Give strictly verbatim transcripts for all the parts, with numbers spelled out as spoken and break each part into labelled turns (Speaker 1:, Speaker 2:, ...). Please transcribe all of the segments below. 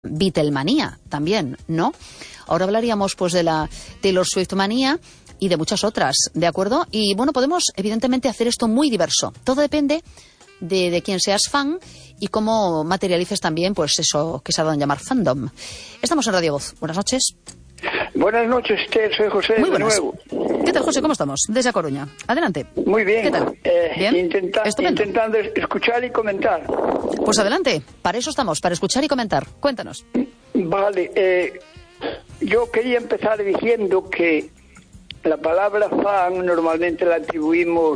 Speaker 1: Beatlemanía también, ¿no? Ahora hablaríamos pues de la Taylor Swift manía y de muchas otras, ¿de acuerdo? Y bueno, podemos evidentemente hacer esto muy diverso. Todo depende de, de quién seas fan y cómo materialices también pues eso que se ha dado en llamar fandom. Estamos en Radio Voz. Buenas noches.
Speaker 2: Buenas noches, Esther. Soy José
Speaker 1: Muy
Speaker 2: de
Speaker 1: buenas.
Speaker 2: nuevo.
Speaker 1: ¿Qué tal, José? ¿Cómo estamos? Desde A Coruña. Adelante.
Speaker 2: Muy bien.
Speaker 1: ¿Qué tal?
Speaker 2: Eh,
Speaker 1: ¿Bien?
Speaker 2: Intenta
Speaker 1: Estupendo.
Speaker 2: intentando escuchar y comentar.
Speaker 1: Pues adelante. Para eso estamos, para escuchar y comentar. Cuéntanos.
Speaker 2: Vale. Eh, yo quería empezar diciendo que la palabra fan normalmente la atribuimos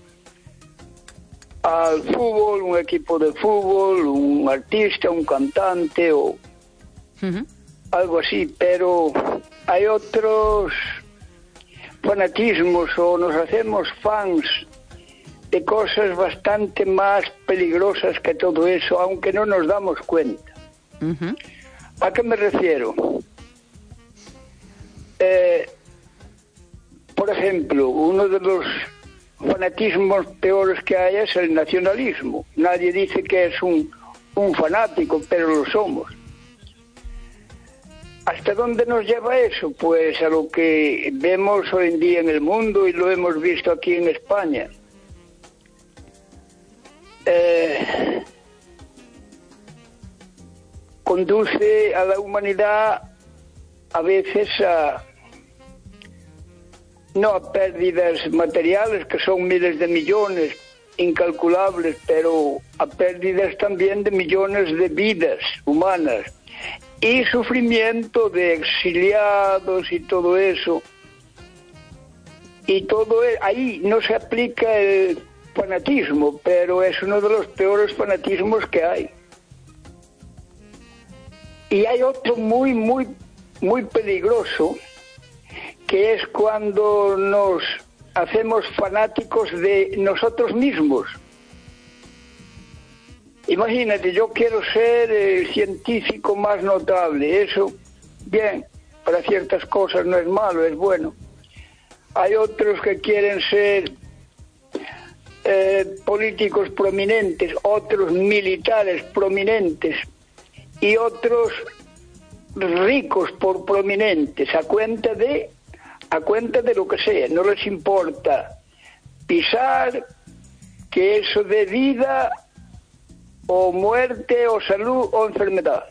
Speaker 2: al fútbol, un equipo de fútbol, un artista, un cantante o
Speaker 1: Uh-huh.
Speaker 2: algo así, pero hay otros fanatismos o nos hacemos fans de cosas bastante más peligrosas que todo eso, aunque no nos damos cuenta.
Speaker 1: Uh-huh.
Speaker 2: ¿A qué me refiero? Eh, por ejemplo, uno de los fanatismos peores que hay es el nacionalismo. Nadie dice que es un, un fanático, pero lo somos. ¿Hasta dónde nos lleva eso? Pues a lo que vemos hoy en día en el mundo y lo hemos visto aquí en España. Eh, conduce a la humanidad a veces a no a pérdidas materiales, que son miles de millones, incalculables, pero a pérdidas también de millones de vidas humanas. Y sufrimiento de exiliados y todo eso. Y todo ahí no se aplica el fanatismo, pero es uno de los peores fanatismos que hay. Y hay otro muy, muy, muy peligroso, que es cuando nos hacemos fanáticos de nosotros mismos. Imagínate, yo quiero ser el científico más notable. Eso, bien, para ciertas cosas no es malo, es bueno. Hay otros que quieren ser eh, políticos prominentes, otros militares prominentes y otros ricos por prominentes, a cuenta de, a cuenta de lo que sea. No les importa pisar que eso de vida o muerte, o salud, o enfermedad.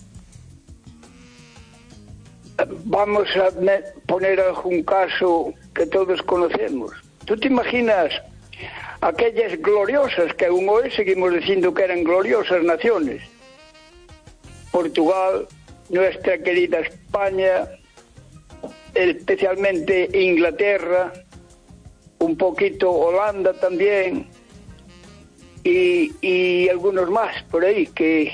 Speaker 2: Vamos a poner algún caso que todos conocemos. ¿Tú te imaginas aquellas gloriosas, que aún hoy seguimos diciendo que eran gloriosas naciones? Portugal, nuestra querida España, especialmente Inglaterra, un poquito Holanda también, Y, y algunos más por ahí que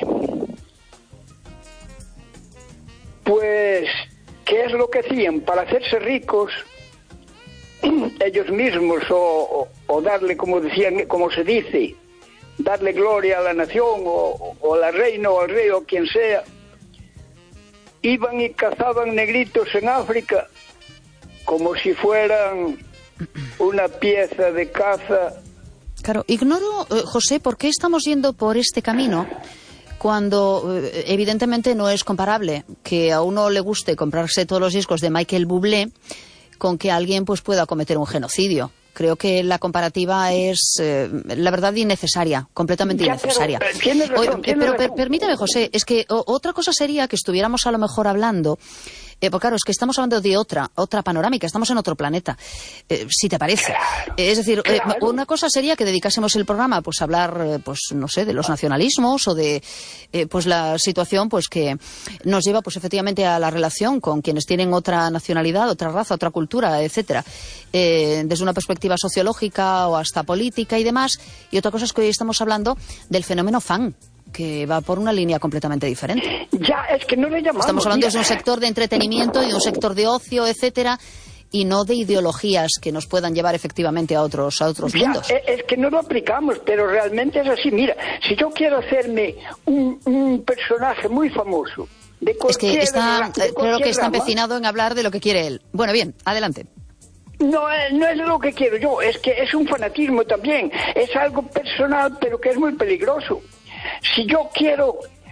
Speaker 2: pues ¿qué es lo que hacían? Para hacerse ricos ellos mismos o, o, o darle, como decían, como se dice, darle gloria a la nación o, o a la reina o al rey o quien sea, iban y cazaban negritos en África como si fueran una pieza de caza.
Speaker 1: Claro, ignoro, eh, José, ¿por qué estamos yendo por este camino cuando eh, evidentemente no es comparable que a uno le guste comprarse todos los discos de Michael Bublé con que alguien pues pueda cometer un genocidio? Creo que la comparativa es, eh, la verdad, innecesaria, completamente
Speaker 2: ya,
Speaker 1: innecesaria.
Speaker 2: Pero, pero, tienes razón,
Speaker 1: Oye,
Speaker 2: tienes
Speaker 1: pero
Speaker 2: razón.
Speaker 1: Per, permíteme, José, es que o, otra cosa sería que estuviéramos a lo mejor hablando, eh, porque claro, es que estamos hablando de otra, otra panorámica, estamos en otro planeta, eh, si te parece.
Speaker 2: Claro,
Speaker 1: Eh, es decir, eh,
Speaker 2: claro.
Speaker 1: una cosa sería que dedicásemos el programa pues a hablar, eh, pues no sé, de los nacionalismos o de eh, pues la situación pues que nos lleva pues efectivamente a la relación con quienes tienen otra nacionalidad, otra raza, otra cultura, etcétera, eh, desde una perspectiva sociológica o hasta política y demás. Y otra cosa es que hoy estamos hablando del fenómeno fan, que va por una línea completamente diferente.
Speaker 2: Ya, es que no le llamamos.
Speaker 1: Estamos hablando
Speaker 2: mira.
Speaker 1: de un sector de entretenimiento y de un sector de ocio, etcétera, y no de ideologías que nos puedan llevar efectivamente a otros a otros
Speaker 2: Ya,
Speaker 1: mundos.
Speaker 2: es, es que no lo aplicamos, pero realmente es así. Mira, si yo quiero hacerme un, un personaje muy famoso de
Speaker 1: Es que
Speaker 2: cualquier
Speaker 1: está,
Speaker 2: de
Speaker 1: eh, creo que está
Speaker 2: rama,
Speaker 1: empecinado en hablar de lo que quiere él. Bueno, bien, adelante.
Speaker 2: No, eh, no es lo que quiero yo, es que es un fanatismo también, es algo personal, pero que es muy peligroso. Si yo quiero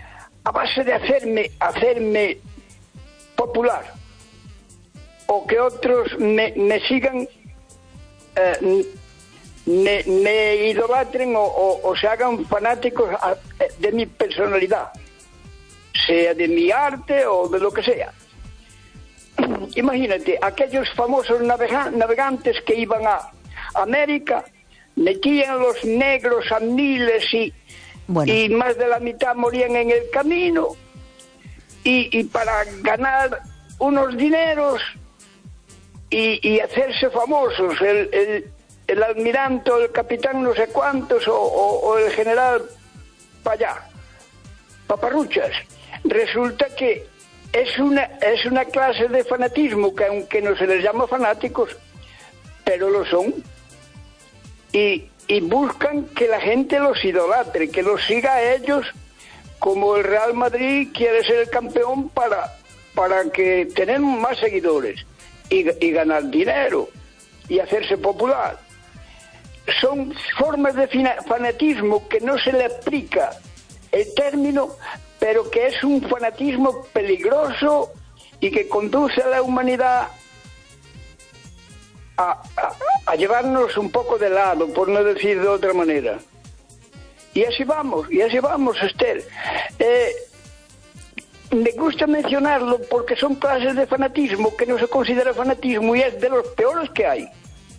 Speaker 2: a base de hacerme, hacerme popular, o que otros me, me sigan, eh, me, me idolatren o, o, o se hagan fanáticos a, de mi personalidad, sea de mi arte o de lo que sea. Imagínate, aquellos famosos navega, navegantes que iban a América, metían a los negros a miles y, bueno. y más de la mitad morían en el camino, y, y para ganar unos dineros y, y hacerse famosos, el, el, el almirante o el capitán no sé cuántos o, o, o el general para allá, paparruchas. Resulta que es una, es una clase de fanatismo que aunque no se les llama fanáticos, pero lo son, y, y buscan que la gente los idolatre, que los siga a ellos, como el Real Madrid quiere ser el campeón para, para que tener más seguidores y, y ganar dinero y hacerse popular. Son formas de fanatismo que no se le aplica el término, pero que es un fanatismo peligroso y que conduce a la humanidad a, a, a llevarnos un poco de lado, por no decir de otra manera. Y así vamos, y así vamos, Esther. Eh, me gusta mencionarlo porque son clases de fanatismo que no se considera fanatismo y es de los peores que hay.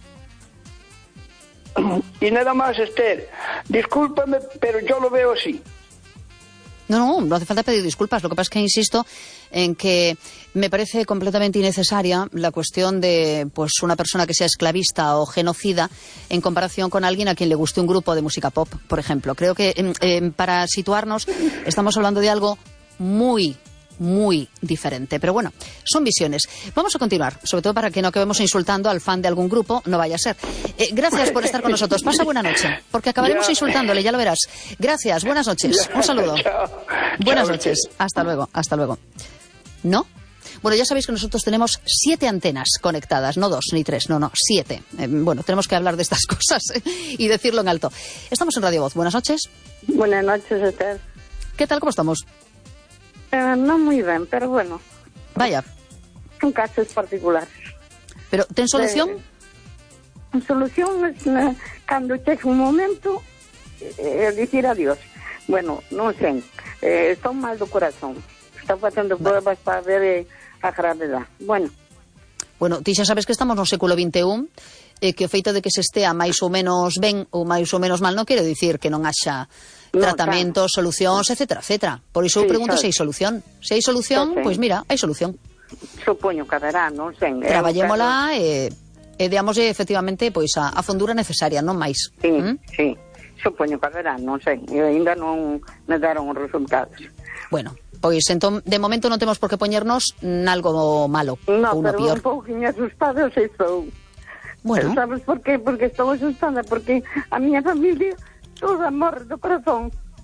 Speaker 2: Y nada más, Esther. Discúlpame, pero yo lo veo así.
Speaker 1: No, no, no hace falta pedir disculpas. Lo que pasa es que insisto en que me parece completamente innecesaria la cuestión de pues una persona que sea esclavista o genocida en comparación con alguien a quien le guste un grupo de música pop, por ejemplo. Creo que eh, eh, para situarnos estamos hablando de algo muy, muy diferente. Pero bueno, son visiones. Vamos a continuar, sobre todo para que no acabemos insultando al fan de algún grupo, no vaya a ser. Eh, gracias por estar con nosotros. Pasa buena noche, porque acabaremos ya. insultándole, ya lo verás. Gracias, buenas noches. Un saludo.
Speaker 2: Chao.
Speaker 1: Buenas
Speaker 2: Chao,
Speaker 1: noches.
Speaker 2: noches.
Speaker 1: Hasta luego, hasta luego. ¿No? Bueno, ya sabéis que nosotros tenemos siete antenas conectadas, no dos ni tres, no, no, siete. Eh, bueno, tenemos que hablar de estas cosas eh, y decirlo en alto. Estamos en Radio Voz. Buenas noches.
Speaker 3: Buenas noches, Esther.
Speaker 1: ¿Qué tal? ¿Cómo estamos?
Speaker 3: Eh, no muy bien, pero bueno.
Speaker 1: Vaya.
Speaker 3: Son casos particulares.
Speaker 1: ¿Pero ten solución?
Speaker 3: Eh, solución es eh, cuando llegue un momento eh, decir adiós. Bueno, no sé, eh, estou mal do corazón. Está facendo pruebas para ver eh, a gravedad. Bueno.
Speaker 1: Bueno, ti xa sabes que estamos no século vinte e un, eh, que o feito de que se estea máis ou menos ben ou máis ou menos mal non quero dicir que non haxa no, tratamentos, claro. solucións, etcétera, etcétera. Por iso sí, eu pregunto se hai solución. Se hai solución, pois pues mira, hai solución.
Speaker 3: Supoño que haberá, non sei.
Speaker 1: Traballémola e, e deamoslle efectivamente pois a, a fondura necesaria, non máis.
Speaker 3: Sí,
Speaker 1: ¿Mm?
Speaker 3: sí. Supoño que haberá, non sei. E ainda non me deron os resultados.
Speaker 1: Bueno, pois entón, de momento non temos por que poñernos nalgo malo
Speaker 3: no,
Speaker 1: ou no pior.
Speaker 3: No, pero un pouquinho asustada se estou.
Speaker 1: Bueno.
Speaker 3: Sabes por qué? Porque estou asustada, porque a miña familia toda morre do corazón.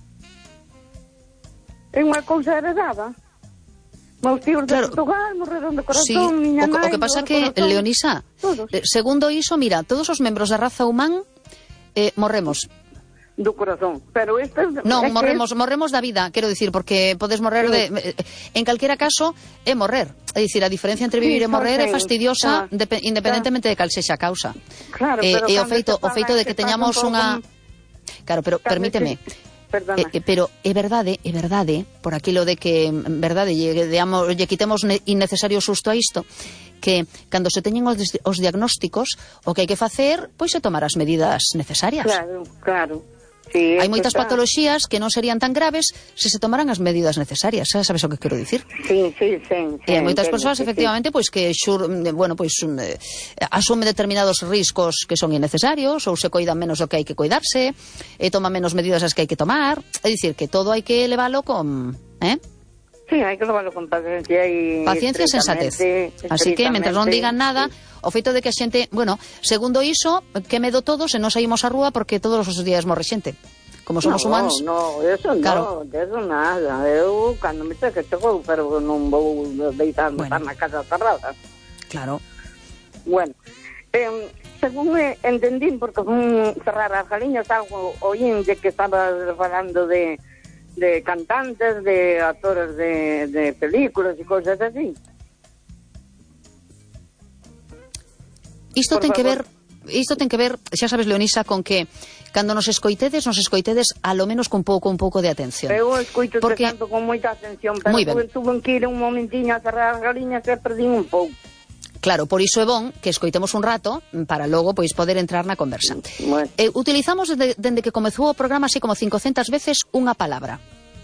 Speaker 3: É unha cousa heredada. Meus tíos de claro. Portugal morreron do corazón, sí. miña
Speaker 1: o,
Speaker 3: nai...
Speaker 1: O que pasa que, corazón. Leonisa, todos. Segundo iso, mira, todos os membros da raza humán eh, morremos.
Speaker 3: Do corazón, pero este
Speaker 1: non,
Speaker 3: é
Speaker 1: morremos,
Speaker 3: que...
Speaker 1: morremos da vida, quero dicir, porque podes morrer sí. de en calquera caso é morrer, é dicir, a diferencia entre vivir sí, e morrer é fastidiosa ah, de, independentemente ah. de cal sexa a causa.
Speaker 3: Claro,
Speaker 1: eh,
Speaker 3: pero
Speaker 1: e o feito o feito de que teñamos un unha poco... Claro, pero permíteme. Eh, eh, pero é verdade, é verdade, por aquilo de que en verdade lle, digamos, lle quitemos innecesario susto a isto, que cando se teñen os, os diagnósticos, o que hai que facer, pois é tomar as medidas necesarias.
Speaker 3: Claro, claro. Sí,
Speaker 1: hai moitas
Speaker 3: está...
Speaker 1: patoloxías que non serían tan graves se se tomaran as medidas necesarias. Sabes o que quero dicir?
Speaker 3: Sí, sí, sí. sí
Speaker 1: e hai moitas
Speaker 3: entiendo,
Speaker 1: persoas,
Speaker 3: sí,
Speaker 1: efectivamente, sí. pois que xur, bueno, pois eh, asumen determinados riscos que son innecesarios ou se coidan menos do que hai que coidarse, e toman menos medidas as que hai que tomar. É dicir, que todo hai que leválo con, eh?
Speaker 3: Sí, hai que leválo con paciencia e
Speaker 1: paciencia e sensatez. Así que, mentre non digan nada, sí. o feito de que a xente, bueno, segundo iso, que medo todos e non saímos á rúa porque todos os días morre xente. Como somos
Speaker 3: no,
Speaker 1: humanos.
Speaker 3: No, eso
Speaker 1: claro.
Speaker 3: no, eso nada. Eu, cando me cheque, chegou, pero non vou deitarme bueno. na casa cerrada.
Speaker 1: Claro.
Speaker 3: Bueno, eh, según eh, entendín, porque fun cerrar as galiñas, algo oín de que estaba falando de de cantantes, de actores de, de películas e cousas así.
Speaker 1: Isto
Speaker 3: Por
Speaker 1: ten que
Speaker 3: favor.
Speaker 1: ver, isto ten que ver, xa sabes, Leonisa, con que cando nos escoitedes, nos escoitedes a lo menos con pouco, un pouco de atención.
Speaker 3: Eu escoito
Speaker 1: Porque...
Speaker 3: tanto con moita atención, pero
Speaker 1: Moi ben.
Speaker 3: tuve que ir un momentiño a cerrar as galiñas e perdín un pouco.
Speaker 1: Claro, por iso é bon que escoitemos un rato para logo pois poder entrar na conversa.
Speaker 3: Bueno.
Speaker 1: Eh, utilizamos dende, dende que comezou o programa así como cincocentas veces unha palabra.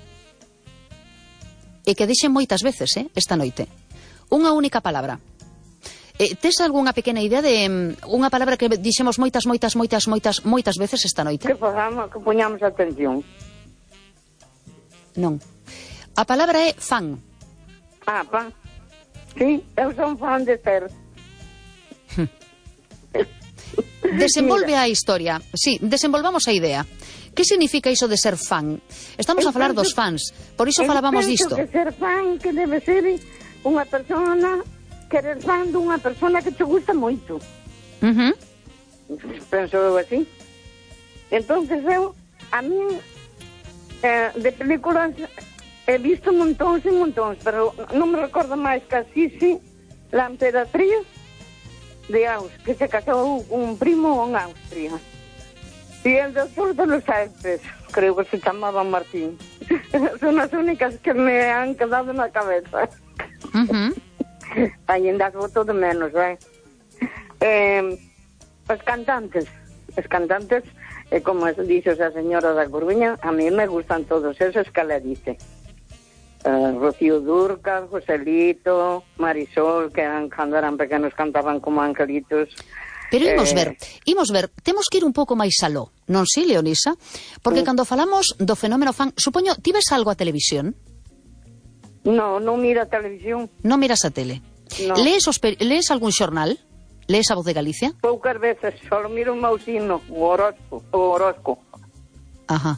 Speaker 1: E que dixen moitas veces, eh, esta noite. Unha única palabra. Eh, tes algunha pequena idea de um, unha palabra que dixemos moitas, moitas, moitas, moitas, moitas veces esta noite?
Speaker 3: Que fagamos, que poñamos atención.
Speaker 1: Non. A palabra é fan.
Speaker 3: Ah, pa. Sí, eu son fan de ser.
Speaker 1: Desenvolve a historia. Sí, desenvolvamos a idea. Que significa iso de ser fan? Estamos
Speaker 3: Eu
Speaker 1: a falar
Speaker 3: penso-
Speaker 1: dos fans. Por iso
Speaker 3: Eu
Speaker 1: falábamos
Speaker 3: penso
Speaker 1: disto.
Speaker 3: que ser fan que debe ser unha persona, querer fan dunha persona que te gusta moito.
Speaker 1: Uh-huh.
Speaker 3: Penso eu así. Entonces eu, a mí, eh, de películas he visto montóns e montóns, pero non me recordo máis que así, sí, la emperatriz de Aus, que se casou un primo en Austria. Y el doctor de los Alpes, creo que se chamaba Martín. Son as únicas que me han quedado na cabeza.
Speaker 1: Uh-huh.
Speaker 3: Ainda as voto de menos, eh? eh os cantantes, os cantantes, eh, como dice a señora da Coruña, a mí me gustan todos esos que le dice. Uh, Rocío Dúrcal, Joselito, Marisol, que eran, cando eran pequenos cantaban como angelitos.
Speaker 1: Pero imos
Speaker 3: Eh,
Speaker 1: ver, imos ver, temos que ir un pouco máis aló, non si, Leonisa? Porque
Speaker 3: Sí.
Speaker 1: cando falamos do fenómeno fan, supoño, ti ves algo a televisión?
Speaker 3: No, non mira televisión.
Speaker 1: Non miras a tele?
Speaker 3: No.
Speaker 1: Lees, os per... Lees algún xornal? Lees a Voz de Galicia?
Speaker 3: Poucas veces, solo miro un mausino, o horóscopo, o horóscopo.
Speaker 1: Ajá.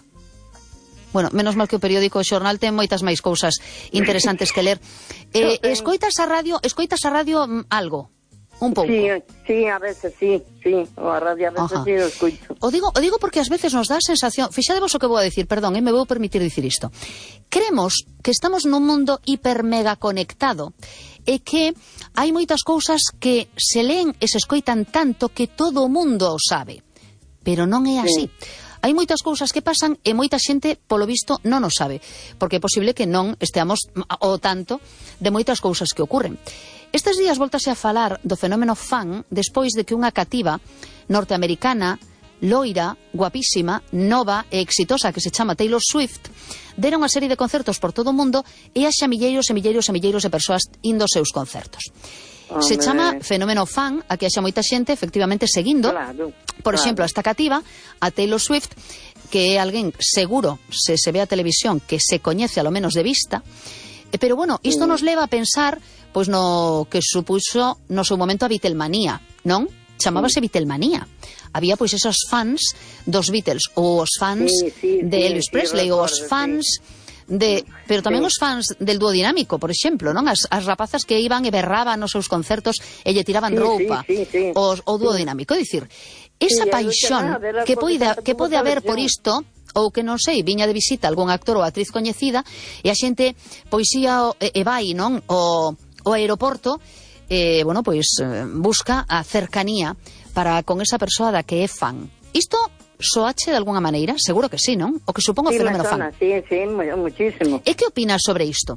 Speaker 1: Bueno, menos mal que o periódico o xornal ten moitas máis cousas interesantes que ler. Eh,
Speaker 3: Sí.
Speaker 1: escoitas a radio, escoitas a radio mm, algo? Un pouco.
Speaker 3: Sí, sí, a veces sí, sí, o a radio a veces
Speaker 1: Ajá.
Speaker 3: sí lo escucho.
Speaker 1: O digo, o digo porque ás veces nos dá a sensación, fixadevos o que vou a dicir, perdón, eh, me vou permitir dicir isto. Cremos que estamos nun mundo hiper mega conectado e que hai moitas cousas que se leen e se escoitan tanto que todo o mundo o sabe. Pero non é así. Hai moitas cousas que pasan e moita xente, polo visto, non o sabe. Porque é posible que non esteamos ao tanto de moitas cousas que ocurren. Estes días voltase a falar do fenómeno fan despois de que unha cativa norteamericana, loira, guapísima, nova e exitosa que se chama Taylor Swift dera unha serie de concertos por todo o mundo e haxa milleiros e milleiros e milleiros de persoas indo aos seus concertos. Se
Speaker 3: Hombre.
Speaker 1: chama fenómeno fan, a que haxa moita xente efectivamente seguindo,
Speaker 3: Claro,
Speaker 1: por
Speaker 3: claro.
Speaker 1: exemplo, a esta cativa, a Taylor Swift, que é alguén seguro, se se ve a televisión, que se coñece a lo menos de vista. Eh, Pero bueno, isto nos leva a pensar pois no que supuxo no seu momento a Beatlemanía, non? Chamábase Beatlemanía. Había pois esos fans dos Beatles, ou os fans
Speaker 3: Sí, sí,
Speaker 1: de
Speaker 3: sí,
Speaker 1: Elvis
Speaker 3: sí,
Speaker 1: Presley, ou os
Speaker 3: recordo,
Speaker 1: fans de, pero tamén
Speaker 3: Sí.
Speaker 1: os fans del dúo dinámico, por exemplo, non? As, as rapazas que iban e berraban nos seus concertos e lle tiraban
Speaker 3: Sí,
Speaker 1: roupa,
Speaker 3: sí, sí, sí.
Speaker 1: os, o dúo dinámico, é dicir, esa
Speaker 3: Sí,
Speaker 1: paixón
Speaker 3: alucinada, era
Speaker 1: que
Speaker 3: porque
Speaker 1: pode,
Speaker 3: sempre
Speaker 1: que
Speaker 3: tuvo
Speaker 1: pode haber por
Speaker 3: televisión.
Speaker 1: isto, ou que non sei, viña de visita algún actor ou actriz coñecida e a xente pois ia o- e, e vai, non? O, o aeroporto e, bueno, pois eh, busca a cercanía para con esa persoa da que é fan. Isto soache de alguna maneira? Seguro que sí, non? O que supón o
Speaker 3: Sí, me
Speaker 1: fenómeno
Speaker 3: sona,
Speaker 1: fan.
Speaker 3: sí, sí, mu- muchísimo.
Speaker 1: E que opinas sobre isto?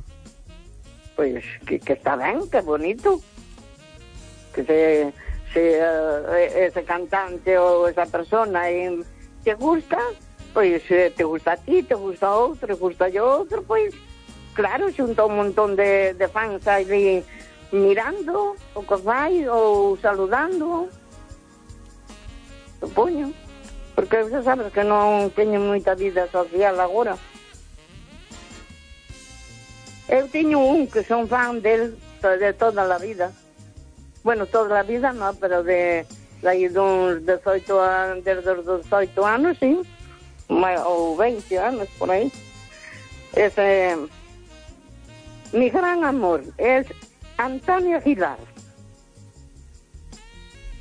Speaker 3: Pues que, que está ben, que bonito. Que se, se eh, ese cantante ou esa persona eh, te gusta, pois eh, te gusta a ti, te gusta a outro, te gusta a outro, pois claro, xunta un montón de, de fans aí mirando o que vai ou saludando. Supoño. Porque xa sabes que non teño moita vida social agora. Eu teño un que son fan del de toda a vida. Bueno, toda a vida non, pero de aí duns dezoito anos, desde os dezoito anos, sí, ou veinte anos, por aí. Ese, mi gran amor es Antonio Aguilar.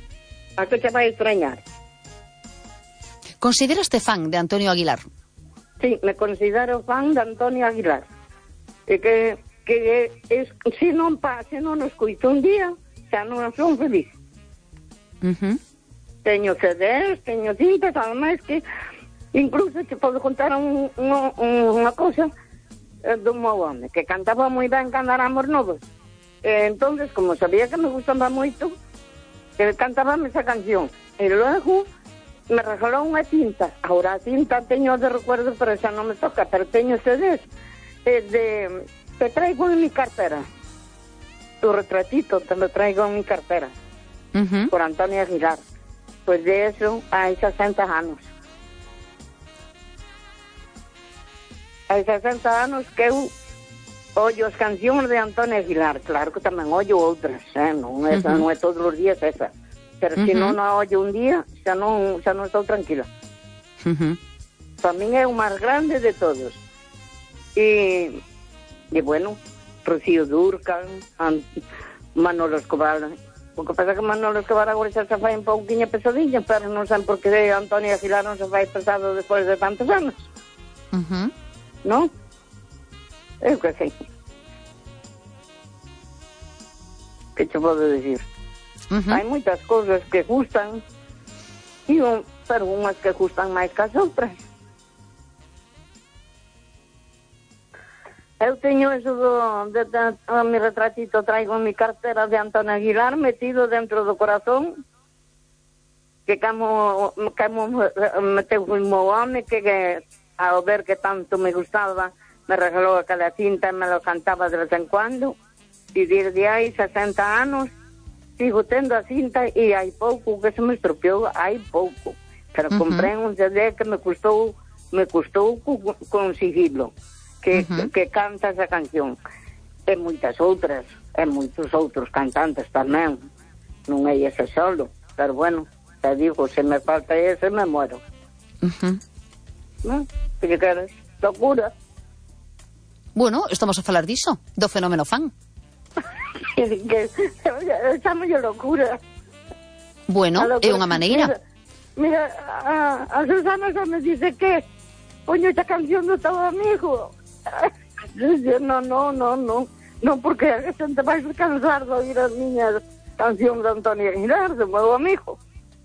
Speaker 3: A que te vai extrañar?
Speaker 1: Consideraste fan de Antonio Aguilar?
Speaker 3: Sí, me considero fan de Antonio Aguilar. E que, que es, se non pa, se non nos coito un día, xa non son feliz.
Speaker 1: Uh-huh.
Speaker 3: Teño C Ds, teño cintas, además que incluso te podo contar un, un, unha cosa eh, dun meu home, que cantaba moi ben cando éramos novos. E entonces, como sabía que me gustaba moito, ele cantaba esa canción. E logo me regalou unha cinta. Ahora a cinta teño de recuerdo, pero xa non me toca, pero teño C Ds eh, de, te traigo en mi cartera. Tu retratito te lo traigo en mi cartera. Uh-huh. Por Antonio Aguilar. Pues de eso hai sesenta anos. Hai sesenta anos que eu ollo as cancións de Antonio Aguilar. Claro que tamén ollo outras, eh? non, esa, uh-huh. non é todos os días esa. Pero uh-huh. se non a ollo un día, xa non, xa non estou tranquila. Uh-huh. Para min é o máis grande de todos. E, e bueno, Rocío Dúrcal, Manolo Escobar. O que pasa que Manolo Escobar agora xa se fai un pouquinho pesadilla, pero non sei por que Antonio Aguilar non se fai pesado despois de tantos anos.
Speaker 1: Uh-huh.
Speaker 3: Non? Eu que sei. Que te podo dicir? Uh-huh. Hai moitas cousas que gustan, e un, pero unhas que gustan máis que as outras. Eu teño eso do, de, de, de, mi retratito, traigo en mi cartera de Antonio Aguilar metido dentro do corazón, que como, como meteu o meu home, que, que ao ver que tanto me gustaba, me regalou aquela cinta e me lo cantaba de vez en cuando, e desde hai sesenta anos sigo tendo a cinta, e hai pouco que se me estropeou, hai pouco, pero uh-huh. comprei un C D que me custou, me custou conseguirlo. Que, uh-huh. que canta esa canción. E moitas outras, e moitos outros cantantes tamén. Non é ese solo, pero bueno, te digo, se me falta ese, me muero.
Speaker 1: Uh-huh.
Speaker 3: Non? Que queres? Locura.
Speaker 1: Bueno, estamos a falar diso, do fenómeno fan.
Speaker 3: que, que, chamo yo locura.
Speaker 1: Bueno, é unha maneira.
Speaker 3: Mira, mira a, a Susana xa me dice que poño esta canción do teu amigo. No, no, no, no, no, porque a xente vai cansar de oír as miñas cancións de Antonio Aguilar, do meu amigo.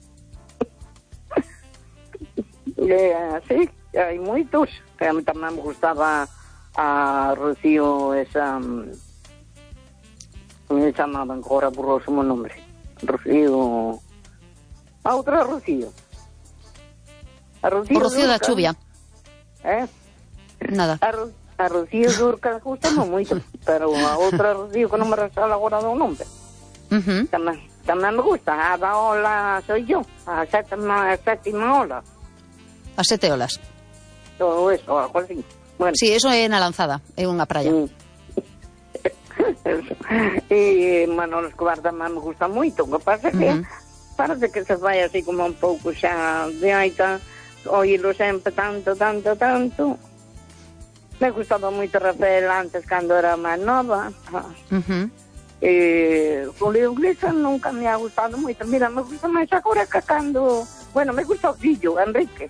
Speaker 3: E así, hai moitos, que a mí tamén me gustaba a Rocío, esa, como se chamaban, agora borroso o meu nombre, Rocío, a outra Rocío. A Rocío,
Speaker 1: o Rocío da chuvia.
Speaker 3: Eh?
Speaker 1: Nada.
Speaker 3: A Rocío. A Rocío Dúrcal gustame moito, pero a outra Rocío que non me resala agora do nome. Uh-huh. Tamén, tamén me gusta. A da ola soy yo, a sétima, a sétima ola.
Speaker 1: A sete olas.
Speaker 3: Todo eso, algo así. Bueno.
Speaker 1: Sí, eso é na Lanzada, é unha praia. Mm.
Speaker 3: E Manolo Escobar tamén me gusta moito. O que pasa é que uh-huh. parece que se vai así como un pouco xa de aita, oílo sempre tanto, tanto, tanto. Me gustaba moito Rafael antes, cando era máis nova. Uh-huh. E Julio Iglesias nunca me ha gustado moito. Mira, me gusta máis agora que cando... Bueno, me gusta o fillo, Enrique.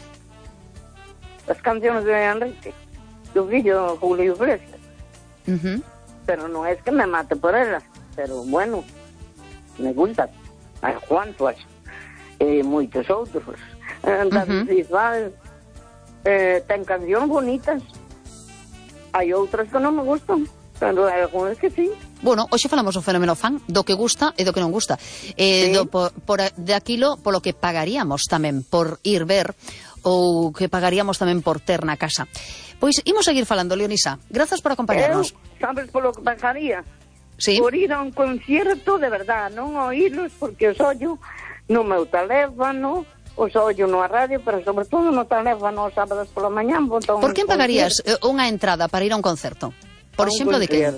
Speaker 3: As cancións de Enrique. Do fillo Julio Iglesias. Uh-huh. Pero non é que me mate por elas. Pero, bueno, me gusta. Hai cuantos. E moitos outros. David Bisbal eh, ten cancións bonitas. Hai outras que non me gustan, pero hai algunhas que sí.
Speaker 1: Bueno, hoxe falamos do fenómeno fan, do que gusta e do que non gusta. Eh, sí. do, por, por, de aquilo polo que pagaríamos tamén por ir ver, ou que pagaríamos tamén por ter na casa. Pois imos seguir falando, Leonisa. Grazas por acompañarnos.
Speaker 3: Eu, sabes polo que pagaría?
Speaker 1: Sí.
Speaker 3: Por ir a un concierto de verdad, non oírlos, porque os ollo no meu teléfono, os ollo no radio, pero sobre todo no teléfono os sábados pola mañá.
Speaker 1: Por que pagarías unha entrada para ir a un concerto? Por exemplo, de que?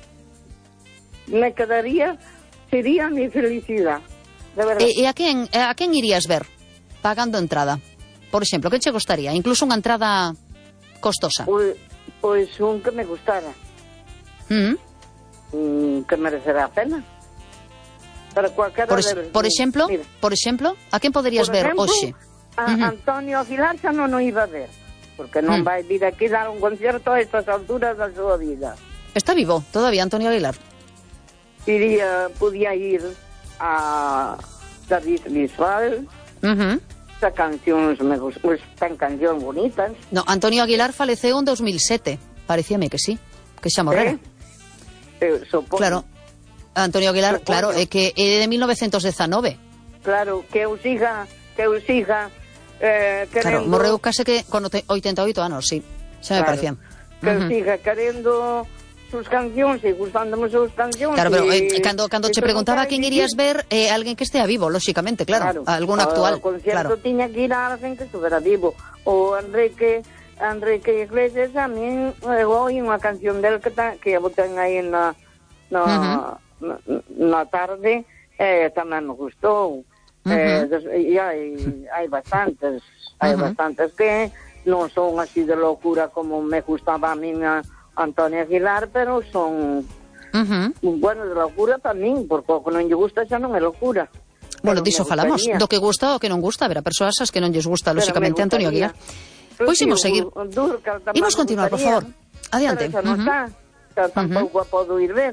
Speaker 3: Me quedaría, sería mi felicidade, de verdade.
Speaker 1: E, e a quen, a quen irías ver pagando entrada? Por exemplo, que che gostaría? Incluso unha entrada costosa.
Speaker 3: Pois, pois un que me gustara. Mm. Mm, que merecerá a pena. Para cualquiera
Speaker 1: por,
Speaker 3: de...
Speaker 1: por exemplo, mira, por exemplo, a quen poderías
Speaker 3: por
Speaker 1: ver
Speaker 3: exemplo,
Speaker 1: hoxe?
Speaker 3: A uh-huh. Antonio Aguilar xa non o iba a ver, porque non
Speaker 1: Mm.
Speaker 3: vai vir aquí dar un concierto a estas alturas da súa vida.
Speaker 1: Está vivo todavía Antonio Aguilar.
Speaker 3: Iría, podía ir a David Bisbal,
Speaker 1: Uh-huh.
Speaker 3: xa cancións, me gust- pues, ten cancións bonitas.
Speaker 1: No, Antonio Aguilar faleceu en dos mil sete. Parecíame que sí, que xa morrera.
Speaker 3: Eh? Eh, supoño.
Speaker 1: Claro. Antonio Aguilar,
Speaker 3: Supoño.
Speaker 1: claro, é que é de mil novecientos dezanove.
Speaker 3: Claro, que eu siga, que eu siga eh,
Speaker 1: Claro,
Speaker 3: querendo...
Speaker 1: morreu case que con ote- oitenta e oito anos, sí. Xa me
Speaker 3: Claro,
Speaker 1: parecía.
Speaker 3: Que eu
Speaker 1: Ujú.
Speaker 3: siga querendo sus cancións e gustándome sus cancións.
Speaker 1: Claro, pero
Speaker 3: e-
Speaker 1: eh, cando, cando
Speaker 3: e
Speaker 1: che
Speaker 3: todo
Speaker 1: preguntaba
Speaker 3: quere
Speaker 1: quen
Speaker 3: dicir-
Speaker 1: irías ver, eh, alguén que estea vivo, lóxicamente, claro, algún actual,
Speaker 3: O concierto
Speaker 1: claro.
Speaker 3: tiña que ir a alguén que estuvera vivo. O Enrique Enrique Iglesias, a min eu oí unha canción del que, ta, que a boten aí na, na, na, na tarde, eh, tamén me gustou.
Speaker 1: Uh-huh.
Speaker 3: Eh, des, e hai, hai bastantes, hai
Speaker 1: Uh-huh.
Speaker 3: bastantes que non son así de locura como me gustaba a min a Antonio Aguilar, pero son,
Speaker 1: Uh-huh.
Speaker 3: bueno, de locura tamén, porque o que non lle gusta xa non é locura.
Speaker 1: Bueno,
Speaker 3: Pero
Speaker 1: diso
Speaker 3: me
Speaker 1: falamos,
Speaker 3: gustaría.
Speaker 1: do que gusta o que non gusta, haberá persoas as que non lles gusta,
Speaker 3: Pero
Speaker 1: lóxicamente,
Speaker 3: me
Speaker 1: Antonio Aguilar.
Speaker 3: gustaría.
Speaker 1: Pois
Speaker 3: Sí,
Speaker 1: imos seguir.
Speaker 3: o- o Dúrcal tamén
Speaker 1: Imos
Speaker 3: me
Speaker 1: continuar, por
Speaker 3: gustaría,
Speaker 1: favor. Adiante.
Speaker 3: Pero xa non
Speaker 1: Ujú.
Speaker 3: está, xa tampouco a podo ir ver.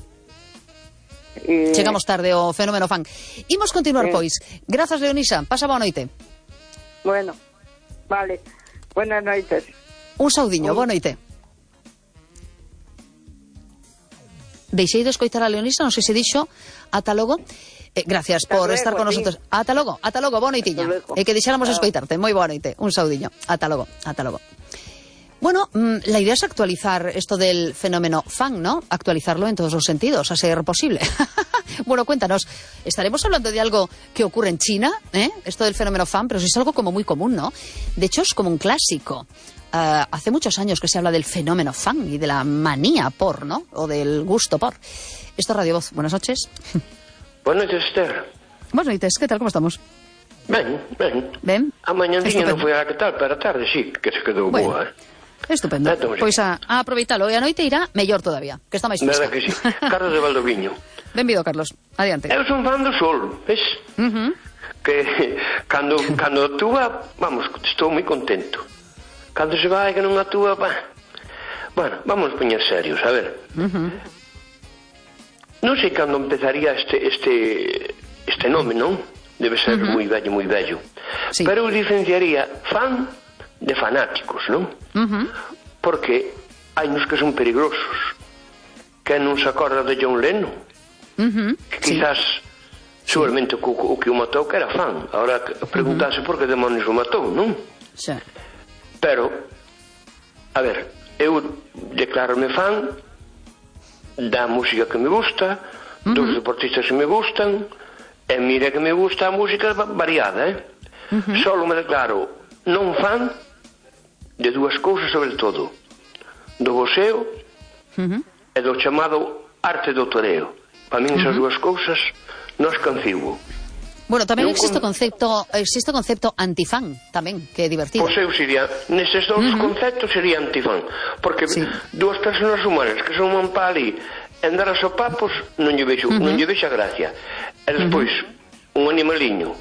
Speaker 3: E...
Speaker 1: Chegamos tarde ao fenómeno fan. Imos continuar,
Speaker 3: Sí.
Speaker 1: pois. Grazas, Leonisa. Pasa boa noite.
Speaker 3: Bueno, vale. Buenas noites.
Speaker 1: Un saudiño, boa noite. Deixei de escoitar a Leonisa, non sei se dixo, ata logo. Eh, gracias
Speaker 3: Ata
Speaker 1: por
Speaker 3: luego,
Speaker 1: estar con
Speaker 3: sí.
Speaker 1: nosotros. Ata logo, ata logo, boa noitiña.
Speaker 3: Ata luego.
Speaker 1: E que deixáramos
Speaker 3: Chao.
Speaker 1: escoitarte. Moi boa noite. Un saudiño. Ata logo, ata logo. Bueno, mmm, la idea es actualizar esto del fenómeno fan, ¿no? Actualizarlo en todos los sentidos, a ser posible. Bueno, cuéntanos, ¿estaremos hablando de algo que ocurre en China? ¿Eh? Esto del fenómeno fan, pero sí es algo como muy común, ¿no? De hecho, es como un clásico. Uh, hace muchos años que se habla del fenómeno fan y de la manía por, ¿no? O del gusto por. Esto es Radio Voz. Buenas noches.
Speaker 4: Buenas noches, Esther.
Speaker 1: Buenas noches, ¿qué tal? ¿Cómo estamos?
Speaker 4: Ben, ben.
Speaker 1: Ben?
Speaker 4: A mañandiña
Speaker 1: Estupendo.
Speaker 4: non foi a que tal, pero a tarde sí, que se quedou
Speaker 1: Bueno.
Speaker 4: boa, eh?
Speaker 1: Estupendo.
Speaker 4: Ah, estamos
Speaker 1: Pois a, a aproveitalo. E a noite irá mellor todavía, que está máis fresca.
Speaker 4: Verdad que sí. Carlos de Valdoviño.
Speaker 1: Benvido, Carlos. Adiante.
Speaker 4: Eu son fan do sol, ves?
Speaker 1: Uh-huh.
Speaker 4: Que cando, cando actúa, vamos, estou moi contento. Cando se vai que non actúa, pa... Bueno, vamos a poñer serios, a ver.
Speaker 1: Uh-huh.
Speaker 4: Non sei cando empezaría este este este nome, non? Debe ser
Speaker 1: Uh-huh.
Speaker 4: moi vello, moi vello.
Speaker 1: Sí.
Speaker 4: Pero eu diferenciaría fan de fanáticos, non?
Speaker 1: Uh-huh.
Speaker 4: Porque hai uns que son perigosos. Que non se acorda de John Lennon,
Speaker 1: Uh-huh.
Speaker 4: que quizás seguramente o, o que o matou que era fan. Ahora preguntarse por que demonios o matou, non?
Speaker 1: Sí.
Speaker 4: Pero, a ver, eu declarome fan da música que me gusta, uh-huh. dos deportistas que me gustan, e mira que me gusta a música variada, eh? Uh-huh. Solo me declaro non fan de dúas cousas sobre todo, do boxeo
Speaker 1: Uh-huh.
Speaker 4: e do chamado arte do toreo. Para min esas
Speaker 1: Uh-huh.
Speaker 4: dúas cousas non as concibo.
Speaker 1: Bueno, tamén
Speaker 4: Eu
Speaker 1: existe o
Speaker 4: con-
Speaker 1: concepto, existe o concepto antifan tamén, que é divertido.
Speaker 4: Pois eu sería, neses dous uh-huh. conceptos sería antifan, porque
Speaker 1: Sí.
Speaker 4: dúas persoas humanas que son man pa ali en dar a sopapos non lle vexo, uh-huh. non lle vexo a gracia. E despois uh-huh. un animaliño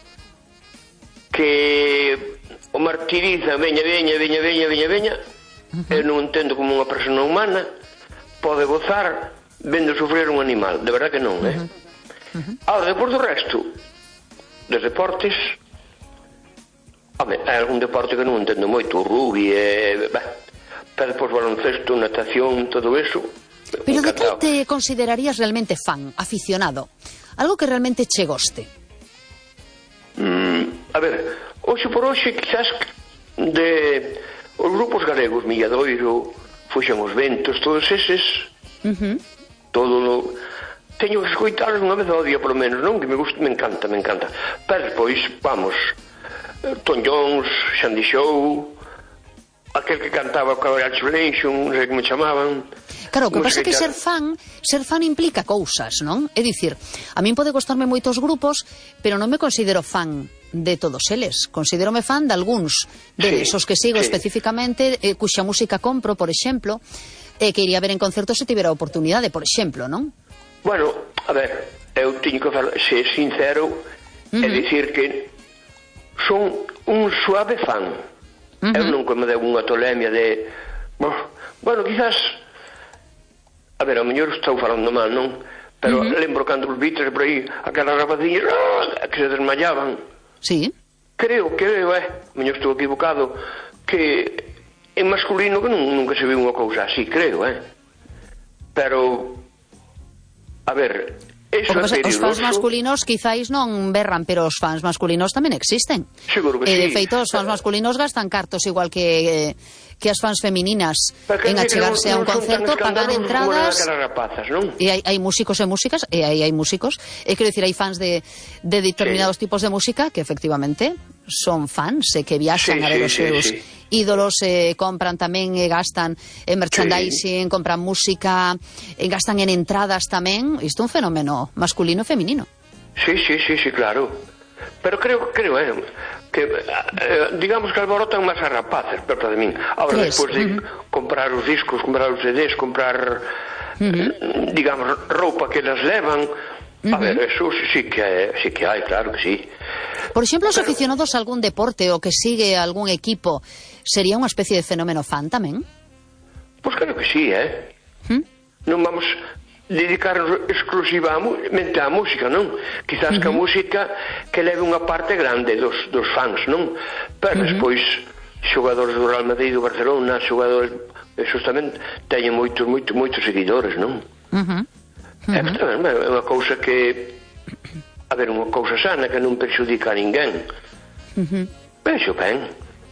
Speaker 4: que o martiriza, veña, veña, veña, veña, veña, veña, uh-huh. eu non entendo como unha persona humana pode gozar vendo sufrir un animal, de verdad que non, eh? Uh-huh. Ahora, depois do resto dos deportes, home, hai algún deporte que non entendo moito, o rugby, e, bah, pero depois baloncesto, natación, todo eso.
Speaker 1: Pero de que
Speaker 4: encantado.
Speaker 1: te considerarías realmente fan, aficionado? Algo que realmente che goste.
Speaker 4: Mm, a ver, hoxe por hoxe, quizás de os grupos galegos, Milladoiro, Fuxen os Ventos, todos eses,
Speaker 1: Uh-huh.
Speaker 4: todo no... teño que escoitalos unha vez ao día, por lo menos, non? Que me gusta, me encanta, me encanta. Pero depois, vamos, eh, Tom Jones, Sandy Show, aquel que cantaba Congratulations, non sei como chamaban.
Speaker 1: Claro, o que pasa é que ser
Speaker 4: Música
Speaker 1: fan, ser fan implica cousas, non? É dicir, a min pode gustarme moitos grupos, pero non me considero fan de todos eles. Considérome fan de algúns de
Speaker 4: Sí,
Speaker 1: esos que sigo
Speaker 4: sí.
Speaker 1: especificamente, eh, cuxa música compro, por exemplo, e eh, que iría ver en concertos se tivera oportunidade, por exemplo, non?
Speaker 4: Bueno, a ver, eu teño que falar, ser sincero, uh-huh. e dicir que son un suave fan. Uh-huh. Eu nunca me deu unha tolemia de... Bueno, quizás... A ver, ao mellor estou falando mal, non? Pero uh-huh. lembro cando os vitres por aí, aquelas rapaciñas que se desmayaban.
Speaker 1: Sí.
Speaker 4: Creo, creo, eh, meño estou equivocado, que en masculino que nunca se viu unha cousa así, creo, eh. Pero, a ver, eso é
Speaker 1: peligroso. Os fans masculinos quizáis non berran, pero os fans masculinos tamén existen.
Speaker 4: Seguro que
Speaker 1: eh,
Speaker 4: sí.
Speaker 1: De feito, os fans masculinos gastan cartos igual que... Eh, que as fans femininas en achegarse a un concerto, pagan entradas,
Speaker 4: rapazas, non?
Speaker 1: E hai, hai músicos e músicas, e aí hai músicos, e quero dicir, hai fans de, de determinados sí. tipos de música que efectivamente son fans e que viaxan sí, a ver os sí, seus sí. ídolos, e compran tamén e gastan en merchandising, sí. compran música, e gastan en entradas tamén. Isto é un fenómeno masculino e feminino.
Speaker 4: Sí, sí, sí, sí, claro. Pero creo, creo, eh, que eh, digamos que alborotan máis a rapaces perto de min. Ahora, despois de uh-huh. comprar os discos, comprar os C Ds, comprar uh-huh. eh, digamos, roupa que las levan, uh-huh. a ver, eso sí que, sí que hai, claro que sí.
Speaker 1: Por exemplo, os
Speaker 4: Pero...
Speaker 1: aficionados a algún deporte ou que sigue algún equipo, sería unha especie de fenómeno fan tamén?
Speaker 4: Pois claro que sí, eh? ¿Mm? Non vamos dedicarnos exclusivamente á música, non? Quizás uh-huh. que a música que leve unha parte grande dos, dos fans, non? Pero uh-huh. despois xogadores do Real Madrid, do Barcelona, xogadores, esos tamén teñen moitos, moitos, moitos seguidores, non? Uh-huh. Uh-huh. É, tamén, é unha cousa que, a ver, unha cousa sana que non perxudica a ninguén. Uh-huh. Vexo ben.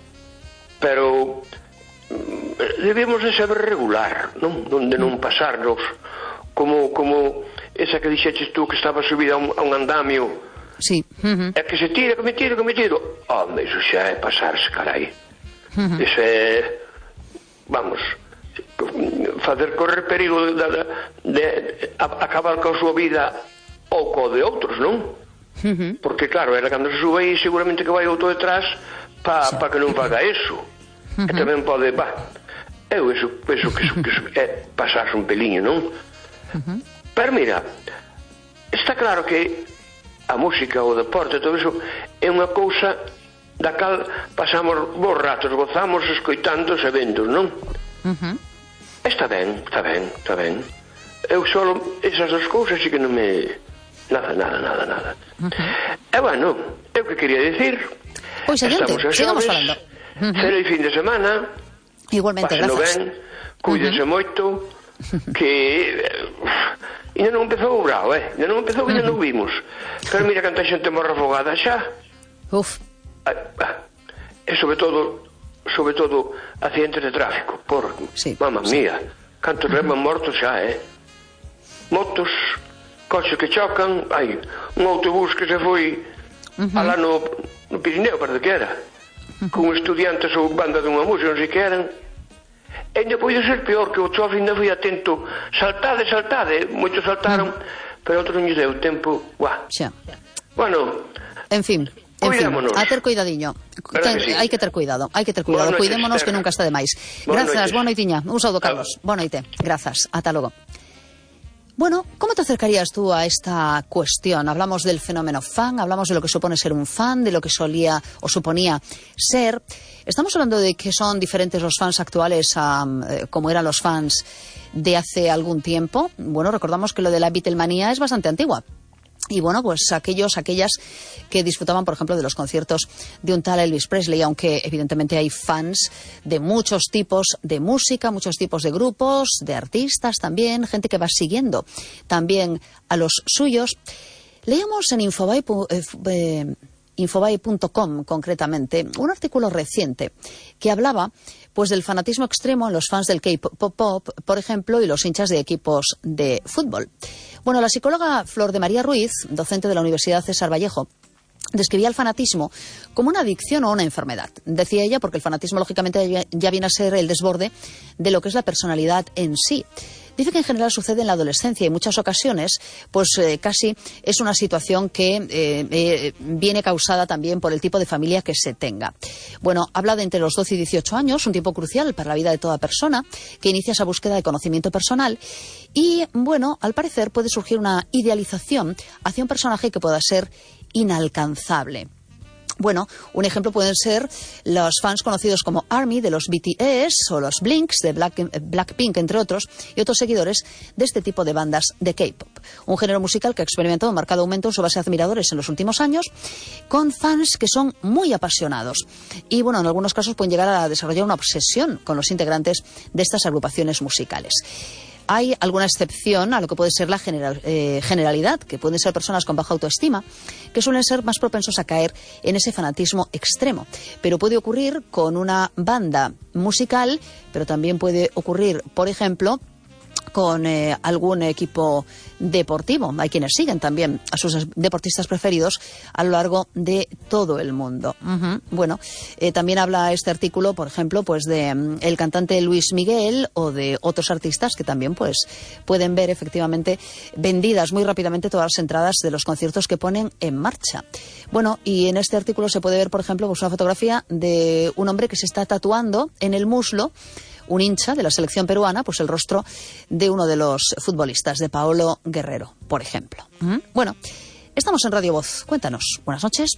Speaker 4: Pero debemos de saber regular, non? Donde non pasarnos como, como esa que dixeches tú que estaba subida a un, a un andamio.
Speaker 1: Sí. Uh-huh.
Speaker 4: É que se tira, que me tira, que me tira. Home, iso xa é pasarse, carai. Uh-huh. Iso é, vamos, fazer correr perigo de, de, de, de acabar coa súa vida ou co de outros, non? Uh-huh. Porque claro, era cando se sube aí seguramente que vai outro detrás para sí. pa que non faga eso. Uh-huh. E tamén pode, bah, eu eso, eso que, que, que é pasarse un peliño, non? Uh-huh. Pero mira, está claro que a música, o deporte, todo iso é unha cousa da cal pasamos bons ratos, gozamos escoitando os eventos, non? Uh-huh. Está ben, está ben, está ben. Eu solo esas dos cousas sí que non me... Nada, nada, nada, nada. Uh-huh. E bueno, eu que quería dicir...
Speaker 1: Pois adiante, sigamos falando.
Speaker 4: Uh-huh. Feliz fin de semana.
Speaker 1: Igualmente, grazas.
Speaker 4: Ben, cuídense uh-huh. moito, que uh, ainda non empezou o brao, eh? Ainda non empezou, ainda uh-huh. non vimos. Pero mira canta xente morra afogada xa.
Speaker 1: Uf.
Speaker 4: Ah, ah, e sobre todo, sobre todo, accidentes de tráfico. Por,
Speaker 1: sí,
Speaker 4: mamma
Speaker 1: sí.
Speaker 4: mía, cantos uh-huh. reman mortos xa, eh? Motos, coches que chocan, hai un autobús que se foi uh-huh. alá no, no Pirineo, parece que era. Con estudiantes ou banda dunha música, non sei que eran. E ainda pode ser peor, que o chofe ainda foi atento. Saltade, saltade, moitos saltaron, mm. pero outros non lle deu tempo. Guau.
Speaker 1: Xa.
Speaker 4: Bueno,
Speaker 1: en fin, en fin, a ter cuidadiño. Ten,
Speaker 4: que sí.
Speaker 1: Hai que ter cuidado, hai que ter cuidado.
Speaker 4: Noches,
Speaker 1: Cuidémonos que nunca está de máis. Grazas, boa noitiña. Un saúdo, Carlos. Boa noite. Grazas. Ata logo. Bueno, ¿cómo te acercarías tú a esta cuestión? Hablamos del fenómeno fan, hablamos de lo que supone ser un fan, de lo que solía o suponía ser. Estamos hablando de que son diferentes los fans actuales a eh, como eran los fans de hace algún tiempo. Bueno, recordamos que lo de la Beatlemanía es bastante antigua. Y bueno, pues aquellos, aquellas que disfrutaban, por ejemplo, de los conciertos de un tal Elvis Presley, aunque evidentemente hay fans de muchos tipos de música, muchos tipos de grupos, de artistas también, gente que va siguiendo también a los suyos. Leíamos en Infobae, eh, Infobae punto com concretamente un artículo reciente que hablaba pues del fanatismo extremo en los fans del K-pop, por ejemplo, y los hinchas de equipos de fútbol. Bueno, la psicóloga Flor de María Ruiz, docente de la Universidad César Vallejo, describía el fanatismo como una adicción o una enfermedad. Decía ella, porque el fanatismo lógicamente ya viene a ser el desborde de lo que es la personalidad en sí. Dice que en general sucede en la adolescencia y en muchas ocasiones pues eh, casi es una situación que eh, eh, viene causada también por el tipo de familia que se tenga. Bueno, habla de entre los doce y dieciocho años, un tiempo crucial para la vida de toda persona que inicia esa búsqueda de conocimiento personal y, bueno, al parecer puede surgir una idealización hacia un personaje que pueda ser inalcanzable. Bueno, un ejemplo pueden ser los fans conocidos como ARMY de los B T S o los Blinks de Black, Blackpink, entre otros, y otros seguidores de este tipo de bandas de K-pop. Un género musical que ha experimentado un marcado aumento en su base de admiradores en los últimos años, con fans que son muy apasionados. Y bueno, en algunos casos pueden llegar a desarrollar una obsesión con los integrantes de estas agrupaciones musicales. Hay alguna excepción a lo que puede ser la general, eh, generalidad, que pueden ser personas con baja autoestima, que suelen ser más propensos a caer en ese fanatismo extremo. Pero puede ocurrir con una banda musical, pero también puede ocurrir, por ejemplo, con eh, algún equipo deportivo. Hay quienes siguen también a sus deportistas preferidos a lo largo de todo el mundo. Uh-huh. Bueno, eh, también habla este artículo, por ejemplo, pues de um, el cantante Luis Miguel o de otros artistas que también pues pueden ver efectivamente vendidas muy rápidamente todas las entradas de los conciertos que ponen en marcha. Bueno, y en este artículo se puede ver, por ejemplo, pues una fotografía de un hombre que se está tatuando en el muslo, un hincha de la selección peruana, pues el rostro de uno de los futbolistas, de Paolo Guerrero, por ejemplo. ¿Mm? Bueno, estamos en Radio Voz. Cuéntanos. Buenas noches.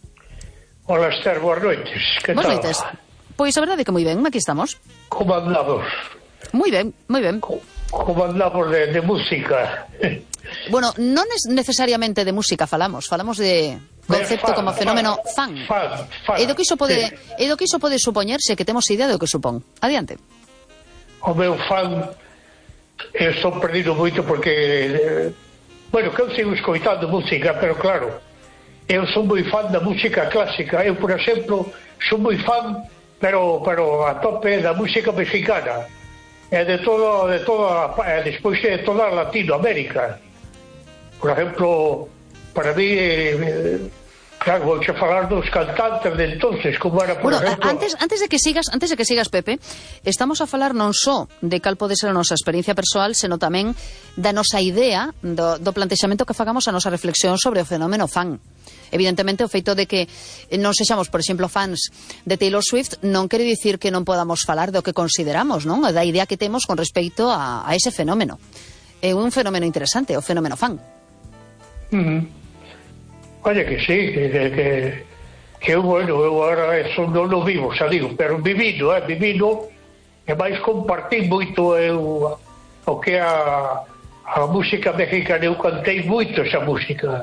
Speaker 5: Hola, Esther, buenas noches. Que
Speaker 1: buenas
Speaker 5: tal?
Speaker 1: Noites. Pois a verdade é que moi ben, aquí estamos.
Speaker 5: Como andamos?
Speaker 1: Moi ben, moi ben.
Speaker 5: Como andamos de, de música?
Speaker 1: Bueno, non es necesariamente de música falamos, falamos de concepto
Speaker 5: fan,
Speaker 1: como fenómeno
Speaker 5: fan.
Speaker 1: fan.
Speaker 5: fan, fan.
Speaker 1: E do que iso pode,
Speaker 5: Sí.
Speaker 1: e do que iso pode supoñerse que temos idea do que supón. Adiante.
Speaker 5: O meu fan, eu estou perdido moito porque, eh, bueno, que eu sigo escoitando música, pero claro, eu sou moi fan da música clásica. Eu, por exemplo, sou moi fan, pero, pero a tope da música mexicana. E de todo, de toda, e despois de toda Latinoamérica. Por exemplo, para mí, eh, claro, vou xa falar dos cantantes de entonces, como era, por
Speaker 1: Bueno,
Speaker 5: exemplo...
Speaker 1: antes, antes de que sigas, antes de que sigas, Pepe, estamos a falar non só de cal pode ser a nosa experiencia persoal, senón tamén da nosa idea, do, do plantexamento que fagamos a nosa reflexión sobre o fenómeno fan. Evidentemente, o feito de que non sexamos, por exemplo, fans de Taylor Swift non quere dicir que non podamos falar do que consideramos, non? Da idea que temos con respecto a, a ese fenómeno. É un fenómeno interesante, o fenómeno fan.
Speaker 5: Uh-huh. Oye, que sí, que, que, que, que bueno, eu agora eso non lo vivo, xa digo, pero vivindo, eh, vivindo, e máis compartir moito eu, o que a, a música mexicana, eu cantei moito esa música.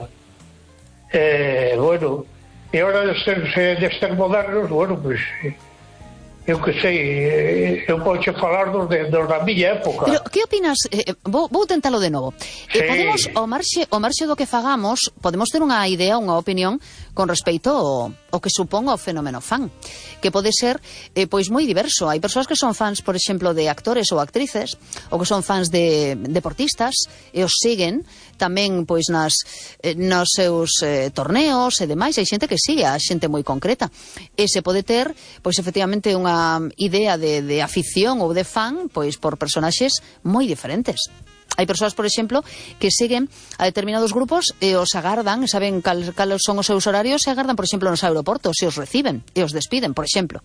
Speaker 5: Eh, bueno, e agora destes, destes modernos, bueno, pois, pues, eu que sei, eu podo falar dos, de, dos da miña época.
Speaker 1: Pero, que opinas? Eh, vou, vou tentalo de novo.
Speaker 5: Sí.
Speaker 1: Eh, podemos, ao marxe, ao marxe do que fagamos, podemos ter unha idea, unha opinión con respecto ao, ao que supón o fenómeno fan, que pode ser eh, pois moi diverso. Hai persoas que son fans, por exemplo, de actores ou actrices, ou que son fans de deportistas e os siguen tamén pois nas eh, nos seus eh, torneos e demais. Hai xente que sigue a xente moi concreta. E se pode ter, pois efectivamente unha idea de, de afición ou de fan pois por personaxes moi diferentes. Hai persoas, por exemplo, que seguen a determinados grupos e os agardan, saben cal, cal son os seus horarios e agardan, por exemplo, nos aeroportos e os reciben e os despiden, por exemplo.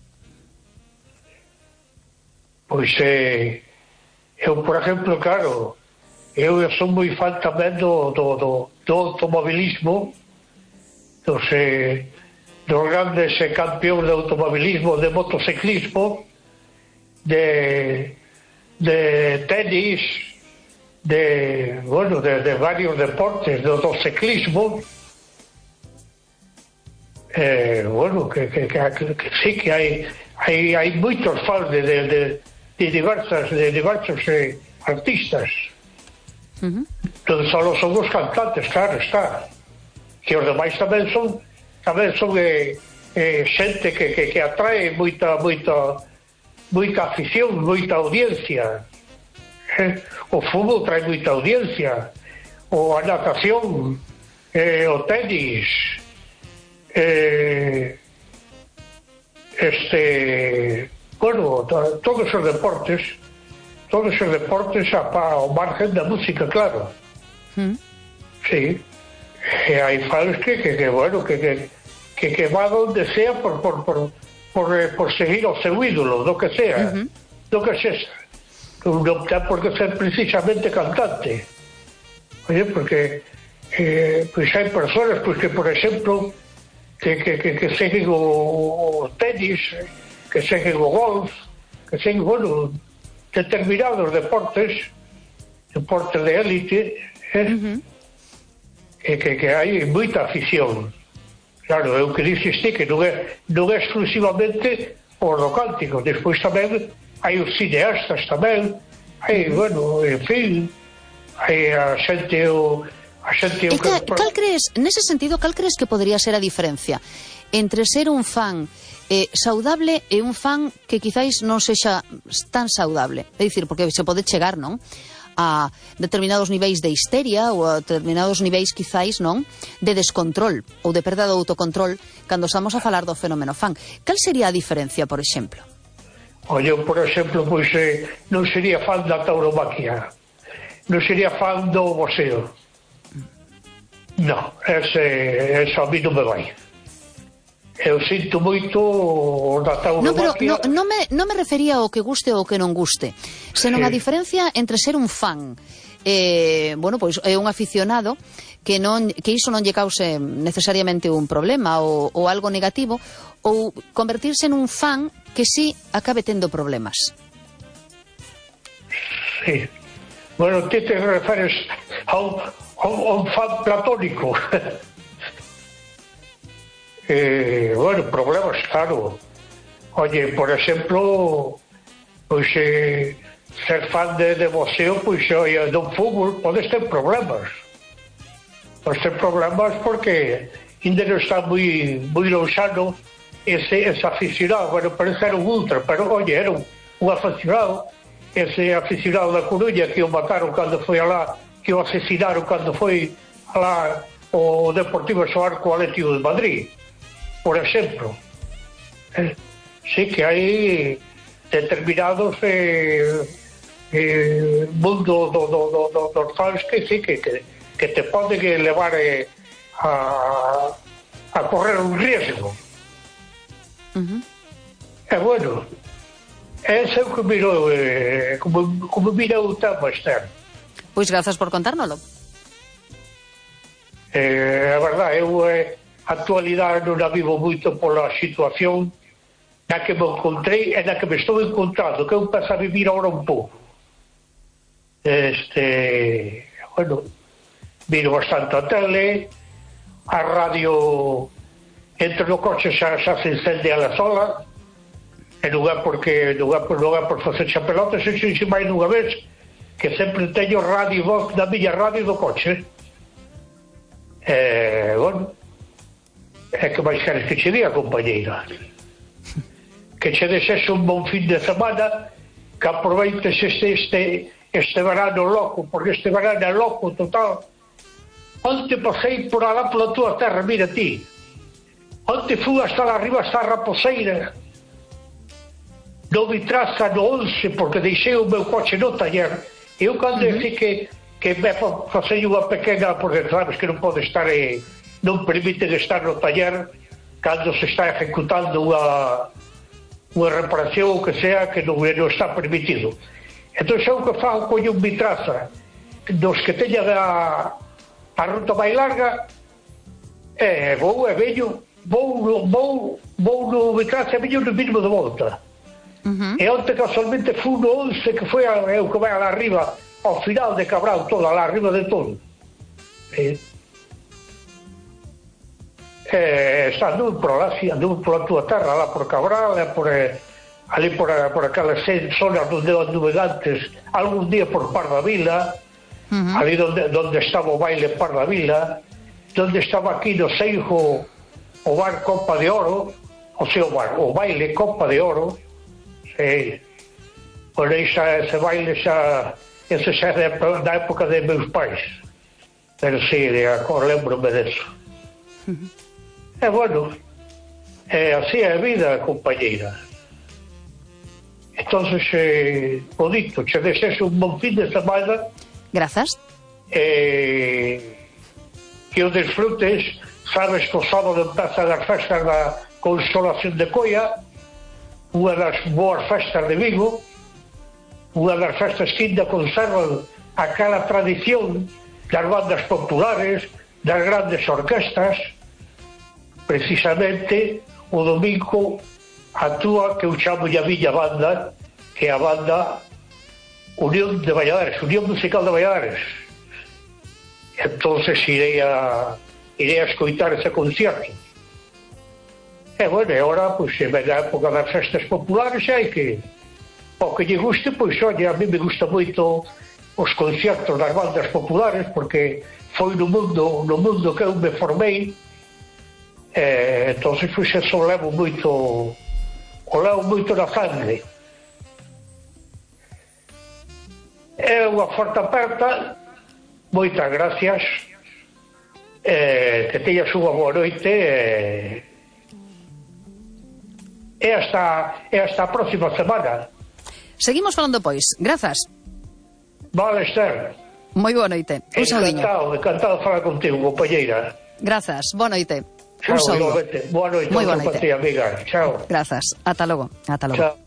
Speaker 5: Pois eh, eu, por exemplo, claro, eu sou moi fan tamén do, do, do, do automobilismo, dos, eh, dos grandes eh, campeóns de automobilismo, de motociclismo, de, de tenis, de, bueno, de, de varios deportes, do, do ciclismo. Eh, bueno, que, que, que, que sí que hai, hai, hai moitos fans de, de, de, de diversas, de diversos eh, artistas.
Speaker 1: Uh-huh.
Speaker 5: Non só son os cantantes, claro, está. Que os demais tamén son tamén son eh, eh, xente que, que, que atrae moita, moita, moita afición, moita audiencia. Eh, o fútbol trae moita audiencia, o a natación, eh, o tenis, eh, este, bueno, to, todos os deportes, todos os deportes a, a, ao margen da música, claro.
Speaker 1: Mm.
Speaker 5: Sí. E hai fans que, que, que bueno, que, que, que, que va donde sea por, por, por, por, por seguir o seu ídolo, do que sea, uh-huh. do que sexa. Non ten por que ser precisamente cantante. Oye, porque eh, pois hai persoas pois, que, por exemplo, que, que, que, que seguen o, o tenis, que seguen o golf, que seguen, bueno, determinados deportes, deportes de élite, eh? Uh-huh. que, que, que hai moita afición. Claro, é o que dices ti, que non é, non é exclusivamente o do cántico, despois tamén hai os cineastas tamén, hai, bueno, en fin, hai a xente o... A xente o
Speaker 1: que...
Speaker 5: que...
Speaker 1: Cal crees, nese sentido, cal crees que podría ser a diferencia entre ser un fan eh, saudable e un fan que quizáis non sexa tan saudable? É dicir, porque se pode chegar, non?, a determinados niveis de histeria ou a determinados niveis quizáis, non, de descontrol ou de perda de autocontrol cando estamos a falar do fenómeno fan. Cal sería a diferencia, por exemplo?
Speaker 5: Oye, por exemplo, pois eh, non sería fan da tauromaquia, non sería fan do boxeo. Non, ese, ese a mí non me vai. Eu sinto moito da tauromaquia.
Speaker 1: Non, pero no, non, me, non me refería ao que guste ou que non guste, senón sí. A diferencia entre ser un fan, eh, bueno, pois é un aficionado que non que iso non lle cause necesariamente un problema ou, ou algo negativo, ou convertirse en un fan que sí acabe tendo problemas.
Speaker 5: Sí. Bueno, ti te referes a un, a un, a un fan platónico. eh, bueno, problemas, claro. Oye, por exemplo, pois eh, ser fan de, de boxeo, pois oye, do fútbol, podes ter problemas. Podes ter problemas porque ainda non está moi, moi lonxano ese, ese aficionado. Bueno, parece era un ultra, pero oye, era un, un aficionado. Ese aficionado da Coruña que o mataron cando foi alá, que o asesinaron cando foi alá o Deportivo xogar co Atlético de Madrid, por exemplo. Eh, sí que hai determinados eh, eh, mundo do, do, do, do, dos fans que sí que, que, que te poden levar eh, a, a correr un riesgo. Uh-huh. E bueno, ese é o que mirou, eh, como, como mirou o tema externo.
Speaker 1: Pois grazas por contárnoslo.
Speaker 5: Eh, a verdade, eu eh, a actualidade non a vivo moito pola situación na que me encontrei e na que me estou encontrando, que eu paso a vivir ahora un pouco. Este, bueno, miro bastante a tele, a radio, entre no coche xa, xa se encende a la sola, e non é porque non é por, non é por facer xa pelotas, e xe máis nunha vez que sempre teño radio voz da miña radio do coche. E, bueno, é que máis queres que che diga, compañeira? Que che desexe un bon fin de semana, que aproveites este, este, este verano loco, porque este verano é loco total. Onte pasei por alá pola túa terra, mira ti. Onte fui hasta lá arriba, hasta a Raposeira. Non me traza no once, porque deixei o meu coche no taller. Eu cando uh-huh. dixi que, que me facei unha pequena, porque sabes que non pode estar, eh, non permiten estar no taller cando se está ejecutando unha, unha reparación ou que sea que non, non está permitido. Entón, xa o que fago, coño un mitraza dos que teñan a, a ruta máis larga, e vou e veño, vou, vou, vou no mitraza e veño no mínimo de volta. Uh-huh. E onte casualmente fui no once, que foi a, eu que vai alá arriba ao final de Cabral, todo alá arriba de todo. E, e está anduve por lá, sí, anduve por a túa terra, lá por Cabral, e por, eh, ali por, por aquelas zonas onde eu anduve antes, algún día por Pardavila, uh-huh. ali donde, donde estaba o baile Pardavila, donde estaba aquí no Seijo o bar Copa de Oro, o seu bar, o baile Copa de Oro. Sí. Por aí xa ese baile xa, ese xa é da época de meus pais, pero sí, agora lembro-me deso. Uh-huh. E bueno, é así é a vida, compañeira. Entonces, eh, o dito, che desexo un bon fin de semana.
Speaker 1: Grazas.
Speaker 5: Eh, que o desfrutes. Sabes que o sábado empezan as festas da Consolación de Coia, unha das boas festas de Vigo, unha das festas que ainda conservan aquela tradición das bandas populares, das grandes orquestas, precisamente o domingo actúa que eu chamo a miña banda, que é a banda Unión de Valladares, Unión Musical de Valladares. Entonces irei a irei a escoitar ese concierto. E bueno, e agora, pois, se ven a época das festas populares, hai que, ao que lle guste, pois, oye, a mí me gusta moito os conciertos das bandas populares, porque foi no mundo no mundo que eu me formei, e entonces, pois, eso levo moito o levo moito na sangre. É unha forte aperta, moitas gracias, e que teñas unha boa noite, e, e hasta, e hasta a próxima semana.
Speaker 1: Seguimos falando, pois. Grazas.
Speaker 5: Vale, Esther.
Speaker 1: Moi boa noite. Un saudiño.
Speaker 5: Encantado, encantado de falar contigo, compañeira.
Speaker 1: Grazas. Boa noite.
Speaker 5: Chao,
Speaker 1: un saúdo.
Speaker 5: Boa noite.
Speaker 1: Moi boa noite.
Speaker 5: Amiga. Chao.
Speaker 1: Grazas. Ata logo. Ata logo.
Speaker 5: Chao.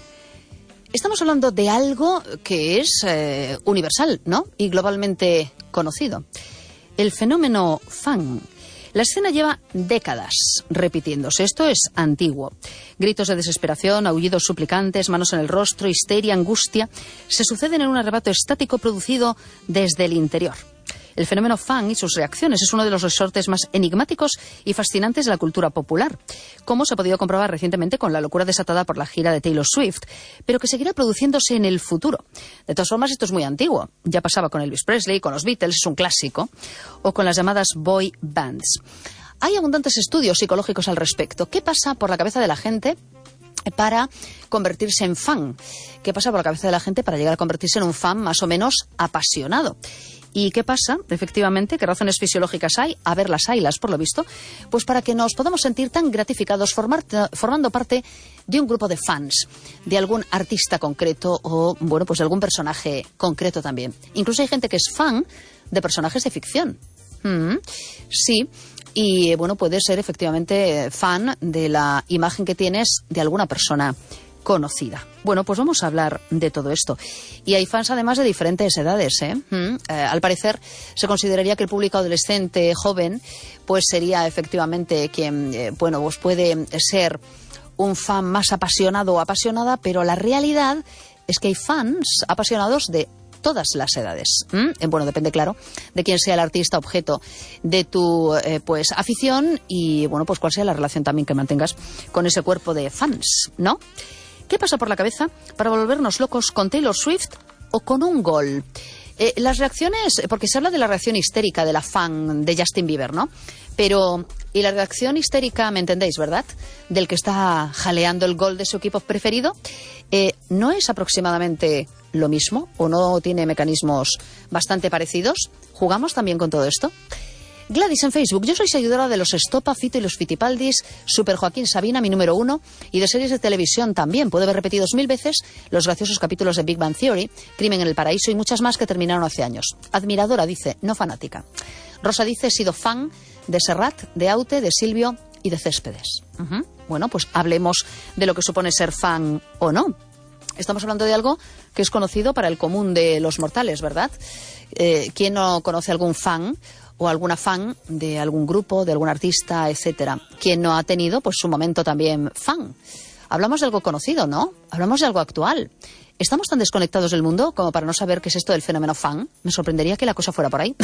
Speaker 1: Estamos hablando de algo que es eh, universal, ¿no? Y globalmente conocido. El fenómeno fan. La escena lleva décadas repitiéndose. Esto es antiguo. Gritos de desesperación, aullidos suplicantes, manos en el rostro, histeria, angustia, se suceden en un arrebato estático producido desde el interior. El fenómeno fan y sus reacciones es uno de los resortes más enigmáticos y fascinantes de la cultura popular, como se ha podido comprobar recientemente con la locura desatada por la gira de Taylor Swift, pero que seguirá produciéndose en el futuro. De todas formas, esto es muy antiguo. Ya pasaba con Elvis Presley, con los Beatles, es un clásico, o con las llamadas boy bands. Hay abundantes estudios psicológicos al respecto. ¿Qué pasa por la cabeza de la gente para convertirse en fan? ¿Qué pasa por la cabeza de la gente para llegar a convertirse en un fan más o menos apasionado? ¿Y qué pasa, efectivamente? ¿Qué razones fisiológicas hay? A ver, las haylas, por lo visto. Pues para que nos podamos sentir tan gratificados formar, formando parte de un grupo de fans, de algún artista concreto o, bueno, pues de algún personaje concreto también. Incluso hay gente que es fan de personajes de ficción. Mm, sí. Y, bueno, puede ser efectivamente fan de la imagen que tienes de alguna persona conocida. Bueno, pues vamos a hablar de todo esto. Y hay fans además de diferentes edades, ¿eh? Mm, eh, al parecer se consideraría que el público adolescente joven pues sería efectivamente quien, eh, bueno, pues puede ser un fan más apasionado o apasionada, pero la realidad es que hay fans apasionados de todas las edades. ¿Mm? Bueno, depende, claro, de quién sea el artista objeto de tu eh, pues afición y, bueno, pues cuál sea la relación también que mantengas con ese cuerpo de fans, ¿no? ¿Qué pasa por la cabeza para volvernos locos con Taylor Swift o con un gol? Eh, las reacciones, porque se habla de la reacción histérica de la fan de Justin Bieber, ¿no? Pero, ¿y la reacción histérica, me entendéis, verdad? Del que está jaleando el gol de su equipo preferido, eh, ¿no es aproximadamente lo mismo o no tiene mecanismos bastante parecidos? ¿Jugamos también con todo esto? Gladys en Facebook: yo soy seguidora de los Estopa, Fito y los Fitipaldis, Super Joaquín Sabina, mi número uno, y de series de televisión también. Puedo haber repetido mil veces los graciosos capítulos de Big Bang Theory, Crimen en el Paraíso y muchas más que terminaron hace años. Admiradora, dice, no fanática. Rosa dice: he sido fan de Serrat, de Aute, de Silvio y de Céspedes. Uh-huh. Bueno, pues hablemos de lo que supone ser fan o no. Estamos hablando de algo que es conocido para el común de los mortales, ¿verdad? Eh, ¿Quién no conoce algún fan o alguna fan de algún grupo, de algún artista, etcétera? ¿Quién no ha tenido pues su momento también fan? Hablamos de algo conocido, ¿no? Hablamos de algo actual. ¿Estamos tan desconectados del mundo como para no saber qué es esto del fenómeno fan? Me sorprendería que la cosa fuera por ahí.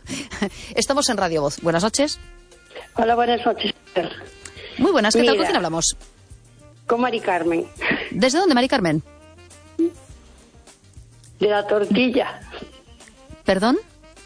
Speaker 1: Estamos en Radio Voz. Buenas noches.
Speaker 3: Hola, buenas noches.
Speaker 1: Muy buenas. ¿Qué
Speaker 3: Mira,
Speaker 1: tal? ¿Con quién hablamos?
Speaker 3: Con Mari Carmen.
Speaker 1: ¿Desde dónde, Mari Carmen?
Speaker 3: De la Tortilla.
Speaker 1: ¿Perdón?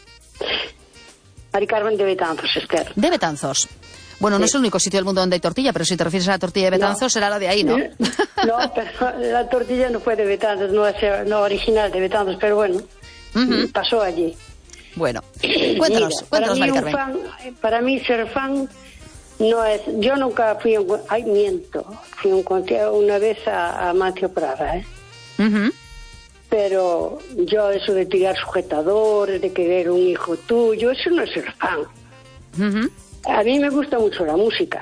Speaker 3: Mari Carmen de Betanzos, Esther.
Speaker 1: De Betanzos. Bueno, sí. No es el único sitio del mundo donde hay tortilla, pero si te refieres a la tortilla de Betanzos, no. Será la de ahí, ¿no?
Speaker 3: No, pero la tortilla no fue de Betanzos, no es no original de Betanzos, pero bueno, uh-huh. Pasó allí.
Speaker 1: Bueno, cuéntanos,
Speaker 3: Mira,
Speaker 1: cuéntanos, Mari Carmen.
Speaker 3: Fan, para mí ser fan no es... Yo nunca fui un... Ay, miento. Fui un, una vez a, a Mateo Prada, ¿eh?
Speaker 1: Uh-huh.
Speaker 3: Pero yo eso de tirar sujetadores, de querer un hijo tuyo, eso no es ser fan.
Speaker 1: Uh-huh.
Speaker 3: A mí me gusta mucho la música.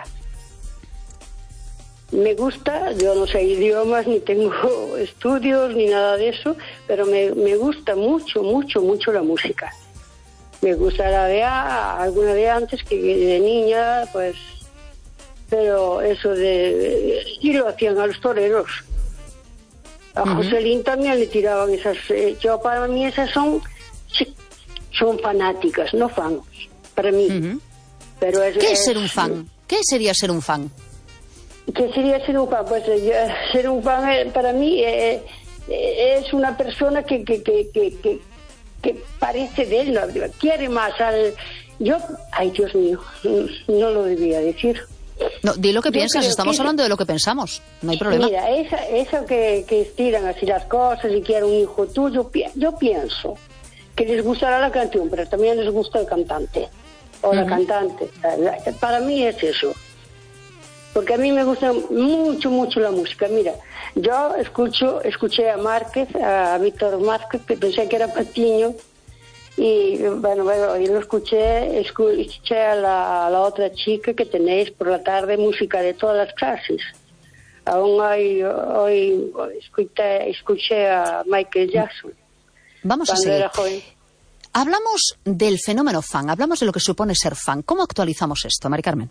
Speaker 3: Me gusta, yo no sé idiomas, ni tengo estudios, ni nada de eso, pero me, me gusta mucho, mucho, mucho la música. Me gusta la de a, alguna de antes, que de niña, pues
Speaker 6: pero eso de... y lo hacían a los toreros. A uh-huh. Joselín también le tiraban esas... Eh, yo para mí esas son... son fanáticas, no fans, para mí.
Speaker 1: Uh-huh.
Speaker 6: Pero es,
Speaker 1: ¿Qué es,
Speaker 6: es
Speaker 1: ser un fan? ¿Qué sería ser un fan?
Speaker 6: ¿Qué sería ser un fan? Pues eh, ser un fan eh, para mí eh, eh, es una persona que, que, que, que, que, que parece de él, ¿no? Quiere más al... Yo, ay Dios mío, no lo debía decir.
Speaker 1: No, di lo que
Speaker 6: Yo
Speaker 1: piensas, estamos
Speaker 6: que,
Speaker 1: hablando de lo que pensamos, no hay problema.
Speaker 6: Mira, esa, eso que, que estiran así las cosas y quieren un hijo tuyo, yo pienso que les gustará la canción, pero también les gusta el cantante, o uh-huh. la cantante. Para mí es eso. Porque a mí me gusta mucho, mucho la música. Mira, yo escucho, escuché a Márquez, a Víctor Márquez, que pensé que era Patiño, y bueno, bueno, y lo escuché, escuché a la, a la otra chica que tenéis por la tarde, música de todas las clases. Aún hoy, hoy escuché, escuché a Michael Jackson.
Speaker 1: Vamos a seguir. Hablamos del fenómeno fan, hablamos de lo que supone ser fan. ¿Cómo actualizamos esto, Mari Carmen?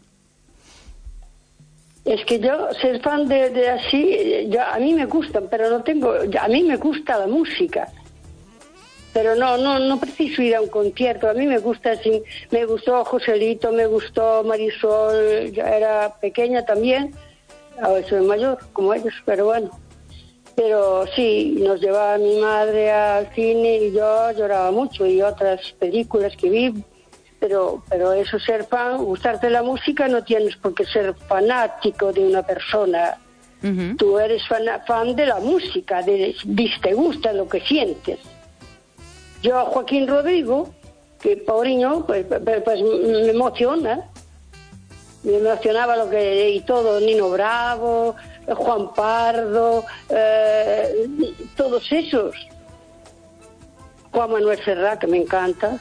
Speaker 6: Es que yo, ser fan de, de así, yo, a mí me gustan, pero no tengo, yo, a mí me gusta la música, pero no, no, no preciso ir a un concierto. A mí me gusta así, me gustó Joselito, me gustó Marisol, yo era pequeña también, ahora soy mayor como ellos, pero bueno. Pero sí, nos llevaba mi madre al cine y yo lloraba mucho, y otras películas que vi. Pero, pero eso, ser fan, gustarte la música, no tienes por qué ser fanático de una persona. Uh-huh. Tú eres fan, fan de la música, de, de te gusta lo que sientes. Yo a Joaquín Rodrigo, que pobreño, pues, pues, pues me emociona. Me emocionaba lo que y todo, Nino Bravo, Juan Pardo, eh, todos esos. Juan Manuel Serrat, que me encanta.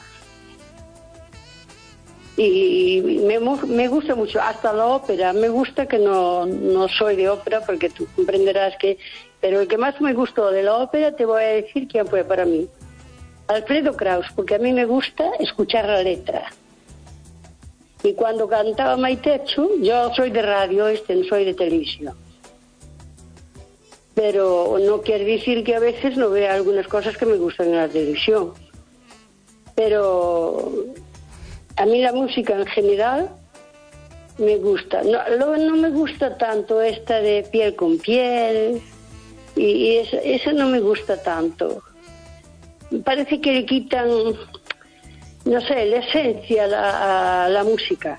Speaker 6: Y me, me gusta mucho, hasta la ópera. Me gusta, que no, no soy de ópera, porque tú comprenderás que... Pero el que más me gustó de la ópera, te voy a decir quién fue para mí. Alfredo Kraus, porque a mí me gusta escuchar la letra. Y cuando cantaba Maitechu, yo soy de radio, este no soy de televisión. Pero no quiere decir que a veces no vea algunas cosas que me gustan en la televisión. Pero... a mí la música en general me gusta. No, lo, no me gusta tanto esta de piel con piel, y, y esa, esa no me gusta tanto. Parece que le quitan, no sé, la esencia a la, a la música.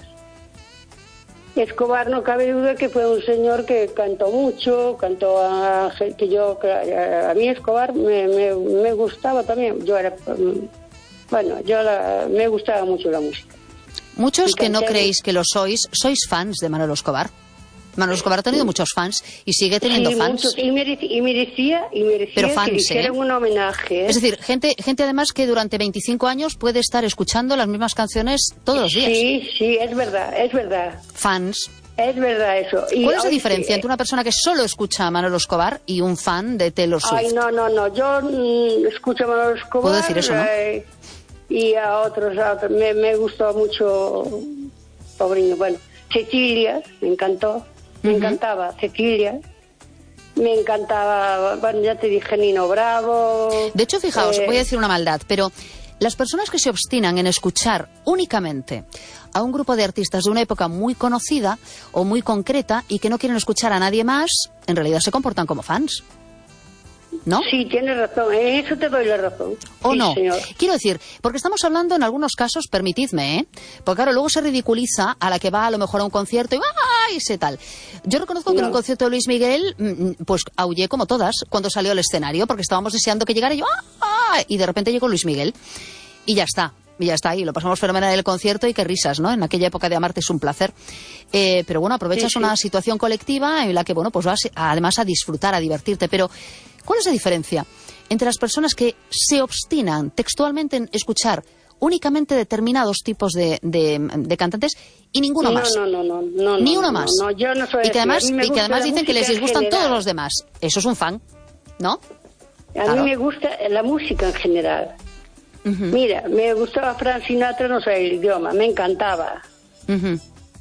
Speaker 6: Escobar, no cabe duda que fue un señor que cantó mucho, cantó a... que yo a mí Escobar me, me, me gustaba también. Yo era... Bueno, yo la, me gustaba mucho la música.
Speaker 1: Muchos que no creéis que lo sois, sois fans de Manolo Escobar. Manolo Escobar ha tenido muchos fans y sigue teniendo
Speaker 6: sí,
Speaker 1: fans.
Speaker 6: Muchos, y, merecía, y merecía, y merecía
Speaker 1: Pero fans,
Speaker 6: que le hicieran
Speaker 1: ¿eh?
Speaker 6: un homenaje. ¿eh?
Speaker 1: Es decir, gente, gente además que durante veinticinco años puede estar escuchando las mismas canciones todos los días.
Speaker 6: Sí, sí, es verdad, es verdad.
Speaker 1: Fans.
Speaker 6: Es verdad eso. Y
Speaker 1: ¿cuál es la
Speaker 6: hoy,
Speaker 1: diferencia
Speaker 6: sí,
Speaker 1: entre una persona que solo escucha a Manolo Escobar y un fan de Taylor Swift?
Speaker 6: Ay, no, no, no. Yo mm, escucho a Manolo Escobar.
Speaker 1: ¿Puedo decir eso, no?
Speaker 6: Eh, y a otros, a otros. Me, me gustó mucho, pobreño. Bueno, Cecilia, me encantó. Me uh-huh. encantaba Cecilia. Me encantaba, bueno, ya te dije, Nino Bravo.
Speaker 1: De hecho, fijaos,
Speaker 6: eh,
Speaker 1: voy a decir una maldad, pero las personas que se obstinan en escuchar únicamente a un grupo de artistas de una época muy conocida o muy concreta y que no quieren escuchar a nadie más, en realidad se comportan como fans, ¿no?
Speaker 6: Sí, tienes razón, en eso te doy la razón.
Speaker 1: ¿O
Speaker 6: sí,
Speaker 1: no?
Speaker 6: Señor.
Speaker 1: Quiero decir, porque estamos hablando en algunos casos, permitidme, ¿eh? Porque claro, luego se ridiculiza a la que va a lo mejor a un concierto y ¡ay! Se tal. Yo reconozco no. que en un concierto de Luis Miguel, pues aullé como todas cuando salió al escenario, porque estábamos deseando que llegara y yo ¡ah! Y de repente llegó Luis Miguel. Y ya está. Y ya está ahí, lo pasamos fenomenal en el concierto y qué risas, ¿no? En aquella época de amarte es un placer. Eh, pero bueno, aprovechas sí, sí. una situación colectiva en la que, bueno, pues vas a, además a disfrutar, a divertirte. Pero, ¿cuál es la diferencia entre las personas que se obstinan textualmente en escuchar únicamente determinados tipos de, de, de cantantes y ninguno
Speaker 6: no,
Speaker 1: más?
Speaker 6: No, no, no, no.
Speaker 1: Ni
Speaker 6: no,
Speaker 1: uno
Speaker 6: no,
Speaker 1: más.
Speaker 6: No, yo no soy
Speaker 1: y que además, y que además dicen que les disgustan
Speaker 6: general.
Speaker 1: todos los demás. Eso es un fan, ¿no?
Speaker 6: A
Speaker 1: claro.
Speaker 6: mí me gusta la música en general. Uh-huh. Mira, me gustaba Frank Sinatra, no sé el idioma, me encantaba.
Speaker 1: Uh-huh.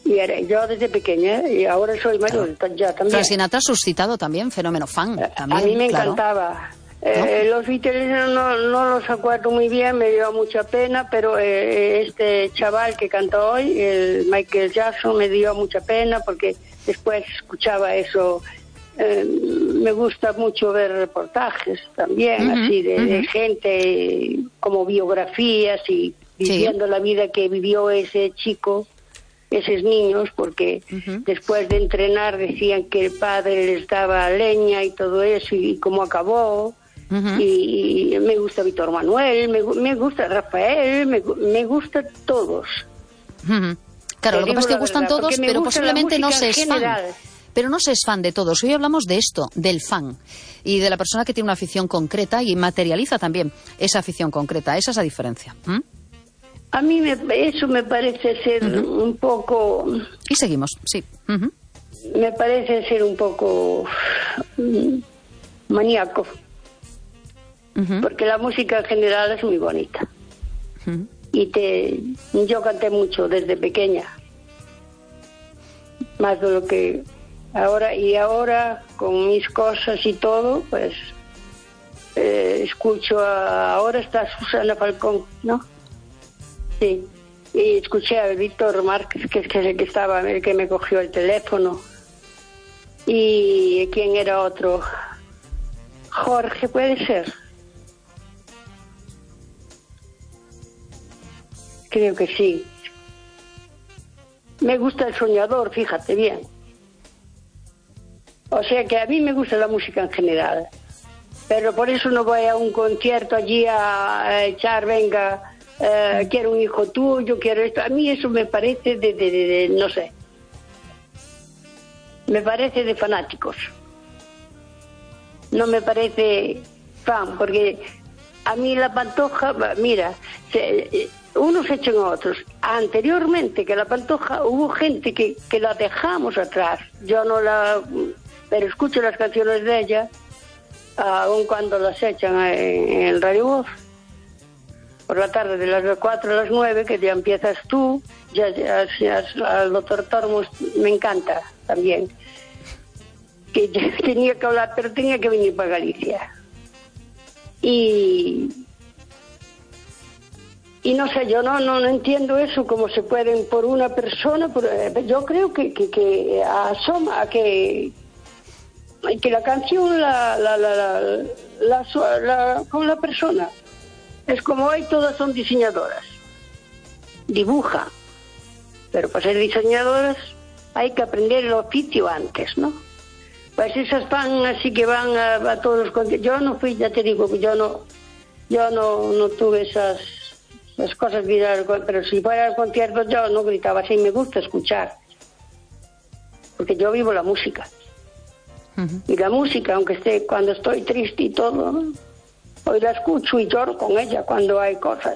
Speaker 6: Y era yo desde pequeña, y ahora soy mayor, claro. Ya también.
Speaker 1: Frank Sinatra ha suscitado también fenómeno fan. También,
Speaker 6: a mí me
Speaker 1: claro.
Speaker 6: encantaba. Eh, ¿No? Los Beatles no, no los acuerdo muy bien, me dio mucha pena, pero eh, este chaval que cantó hoy, el Michael Jackson, me dio mucha pena porque después escuchaba eso. Eh, me gusta mucho ver reportajes también, uh-huh, así de, uh-huh. de gente como biografías y viviendo sí. la vida que vivió ese chico, esos niños, porque uh-huh. después de entrenar decían que el padre les daba leña y todo eso y, y cómo acabó. Uh-huh. Y, y me gusta Víctor Manuel, me, me gusta Rafael, me, me gusta todos.
Speaker 1: Uh-huh. Claro, lo que pasa es que gustan verdad, todos, pero posiblemente no se es fan. Pero no se es fan de todos. Hoy hablamos de esto, del fan, y de la persona que tiene una afición concreta y materializa también esa afición concreta. Esa es la diferencia. ¿Mm?
Speaker 6: A mí me, eso me parece ser uh-huh. un poco...
Speaker 1: Y seguimos, sí. Uh-huh.
Speaker 6: Me parece ser un poco um, maníaco. Uh-huh. Porque la música en general es muy bonita. Uh-huh. Y te yo canté mucho desde pequeña. Más de lo que ahora, y ahora con mis cosas y todo, pues eh, escucho a, ahora está Susana Falcón, ¿no? Sí. Y escuché a Víctor Márquez, que es el que estaba, el que me cogió el teléfono. Y ¿quién era otro? Jorge, puede ser. Creo que sí. Me gusta El Soñador, fíjate bien. O sea que a mí me gusta la música en general. Pero por eso no voy a un concierto allí a, a echar, venga, eh, quiero un hijo tuyo, quiero esto. A mí eso me parece de, de, de, de, no sé. Me parece de fanáticos. No me parece fan, porque a mí la Pantoja, mira, se, unos echan a otros. Anteriormente que la Pantoja hubo gente que, que la dejamos atrás. Yo no la... Pero escucho las canciones de ella, aun cuando las echan en, en el Radio Voz. Por la tarde de las cuatro a las nueve, que ya empiezas tú, ya, ya, ya al doctor Tormos me encanta también. Que ya tenía que hablar, pero tenía que venir para Galicia. Y... Y no sé, yo no, no, no entiendo eso, cómo se pueden por una persona, por, yo creo que, que, que asoma que, que la canción la, la, la, la, la, la, con la persona. Es como hoy todas son diseñadoras, dibujan, pero para ser diseñadoras hay que aprender el oficio antes, ¿no? Pues esas van así que van a, a todos los conciertos. Yo no fui, ya te digo, que yo no, yo no, no tuve esas... las cosas de ir al, pero si fuera al concierto yo no gritaba así, me gusta escuchar porque yo vivo la música. Uh-huh. Y la música, aunque esté cuando estoy triste y todo, ¿no? Hoy la escucho y lloro con ella cuando hay cosas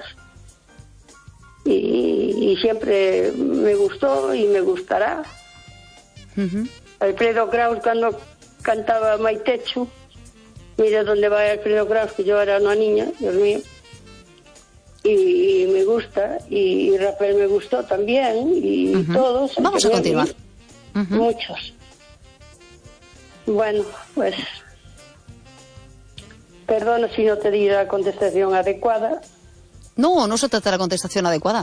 Speaker 6: y, y siempre me gustó y me gustará. Uh-huh. Alfredo Kraus cuando cantaba Maitechu, mira dónde va Alfredo Kraus, que yo era una niña, Dios mío. Y me gusta, y Rafael me gustó también, y uh-huh. todos.
Speaker 1: Vamos a continuar.
Speaker 6: Uh-huh. Muchos. Bueno, pues, perdona si no te di la contestación adecuada.
Speaker 1: No, no se trata de la contestación adecuada.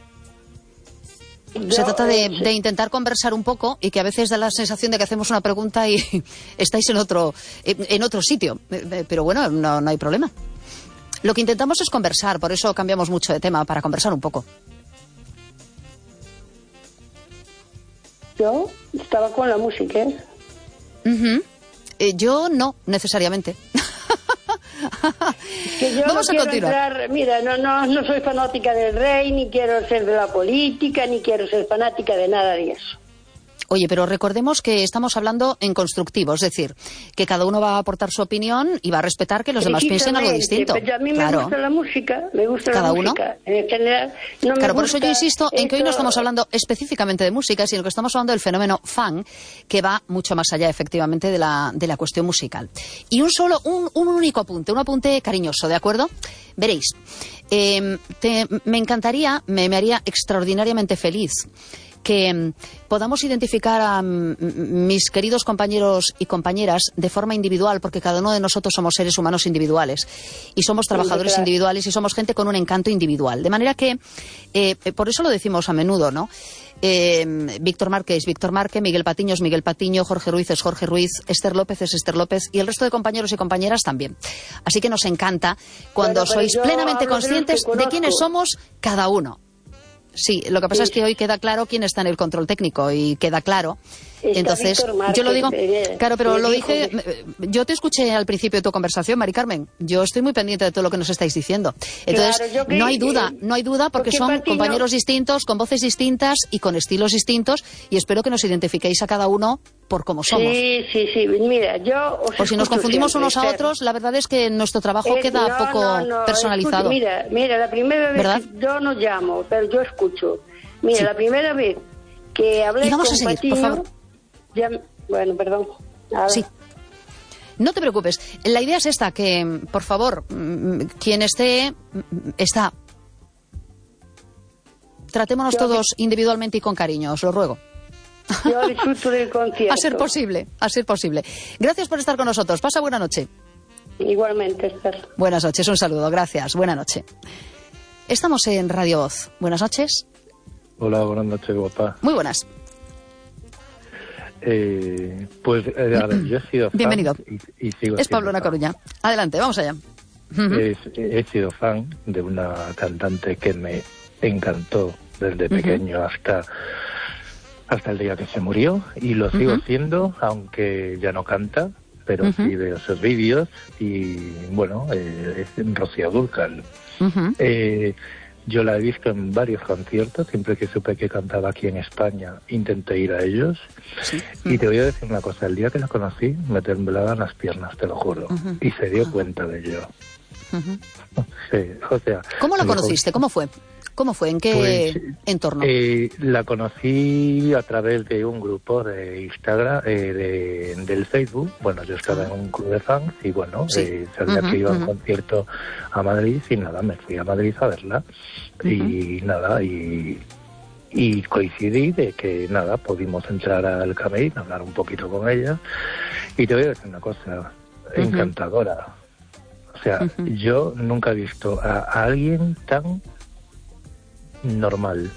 Speaker 1: Yo, se trata de, eh, sí. de intentar conversar un poco y que a veces da la sensación de que hacemos una pregunta y estáis en otro, en otro sitio. Pero bueno, no, no hay problema. Lo que intentamos es conversar, por eso cambiamos mucho de tema, para conversar un poco.
Speaker 6: Yo estaba con la música, ¿eh?
Speaker 1: Uh-huh. eh yo no, necesariamente.
Speaker 6: Que yo Vamos no a continuar. Entrar, mira, no, no, no soy fanática del rey, ni quiero ser de la política, ni quiero ser fanática de nada de eso.
Speaker 1: Oye, pero recordemos que estamos hablando en constructivo, es decir, que cada uno va a aportar su opinión y va a respetar que los demás piensen algo distinto.
Speaker 6: Pero a mí
Speaker 1: claro.
Speaker 6: me gusta la música, me gusta
Speaker 1: cada
Speaker 6: la música.
Speaker 1: Uno.
Speaker 6: En general, no me
Speaker 1: claro,
Speaker 6: gusta
Speaker 1: por eso yo insisto en que hoy no
Speaker 6: esto...
Speaker 1: estamos hablando específicamente de música, sino que estamos hablando del fenómeno fan, que va mucho más allá, efectivamente, de la, de la cuestión musical. Y un solo, un, un único apunte, un apunte cariñoso, ¿de acuerdo? Veréis, eh, te, me encantaría, me, me haría extraordinariamente feliz que mm, podamos identificar a mm, mis queridos compañeros y compañeras de forma individual, porque cada uno de nosotros somos seres humanos individuales y somos trabajadores
Speaker 6: claro.
Speaker 1: individuales y somos gente con un encanto individual. De manera que, eh, por eso lo decimos a menudo, ¿no? Eh, Víctor Márquez es Víctor Márquez, Miguel Patiño es Miguel Patiño, Jorge Ruiz es Jorge Ruiz, Esther López es Esther López y el resto de compañeros y compañeras también. Así que nos encanta cuando
Speaker 6: bueno,
Speaker 1: sois plenamente conscientes de, de quiénes somos cada uno. Sí, lo que pasa sí. es que hoy queda claro quién está en el control técnico y queda claro.
Speaker 6: Está
Speaker 1: Entonces,
Speaker 6: Márquez,
Speaker 1: yo lo digo,
Speaker 6: eh,
Speaker 1: claro, pero lo
Speaker 6: dijo,
Speaker 1: dije, yo te escuché al principio de tu conversación, Mari Carmen. Yo estoy muy pendiente de todo lo que nos estáis diciendo. Entonces,
Speaker 6: claro, que,
Speaker 1: no hay duda, no hay duda porque, porque son Patiño... compañeros distintos, con voces distintas y con estilos distintos y espero que nos identifiquéis a cada uno por cómo somos.
Speaker 6: Sí, sí, sí. Mira, yo os
Speaker 1: Por si nos confundimos
Speaker 6: siempre,
Speaker 1: unos a
Speaker 6: Esther.
Speaker 1: otros, la verdad es que nuestro trabajo
Speaker 6: eh,
Speaker 1: queda
Speaker 6: no,
Speaker 1: poco
Speaker 6: no, no,
Speaker 1: personalizado.
Speaker 6: Escucha, mira, mira, la primera vez
Speaker 1: ¿verdad?
Speaker 6: que yo no llamo, pero yo escucho. Mira,
Speaker 1: sí.
Speaker 6: la primera vez que hablé
Speaker 1: y vamos
Speaker 6: con
Speaker 1: a seguir,
Speaker 6: Patiño,
Speaker 1: por favor.
Speaker 6: Ya, bueno, perdón. Ahora.
Speaker 1: Sí. No te preocupes. La idea es esta, que, por favor, quien esté, está. Tratémonos yo todos me... individualmente y con cariño, os lo ruego.
Speaker 6: Yo disfruto del concierto.
Speaker 1: A ser posible, a ser posible. Gracias por estar con nosotros. Pasa buena noche.
Speaker 6: Igualmente, Esther.
Speaker 1: Buenas noches, un saludo. Gracias. Buena noche. Estamos en Radio Voz. Buenas noches.
Speaker 7: Hola, buenas noches, guapa.
Speaker 1: Muy buenas.
Speaker 7: Eh, pues, eh, a ver, yo he sido fan.
Speaker 1: Bienvenido.
Speaker 7: Y, y sigo
Speaker 1: es Pablo Coruña. Adelante, vamos allá.
Speaker 7: Es, he sido fan de una cantante que me encantó desde uh-huh. pequeño hasta, hasta el día que se murió. Y lo sigo uh-huh. siendo, aunque ya no canta, pero uh-huh. sí veo sus vídeos. Y, bueno, eh, es Rocío Dúrcal. Uh-huh. Eh, yo la he visto en varios conciertos, siempre que supe que cantaba aquí en España, intenté ir a ellos. Sí. Y te voy a decir una cosa, el día que la conocí me temblaban las piernas, te lo juro. Uh-huh. Y se dio uh-huh. cuenta de ello. Uh-huh. Sí, o sea...
Speaker 1: ¿Cómo la conociste? ¿Cómo fue? ¿Cómo fue? ¿En qué pues, entorno?
Speaker 7: Eh, la conocí a través de un grupo de Instagram, eh, de, del Facebook. Bueno, yo estaba en un club de fans y bueno, sí. eh, sabía uh-huh, que iba a un uh-huh. concierto a Madrid y nada, me fui a Madrid a verla. Uh-huh. Y nada, y, y coincidí de que nada, pudimos entrar al camerino, hablar un poquito con ella. Y te voy a decir una cosa, uh-huh. encantadora. O sea, uh-huh. yo nunca he visto a, a alguien tan normal,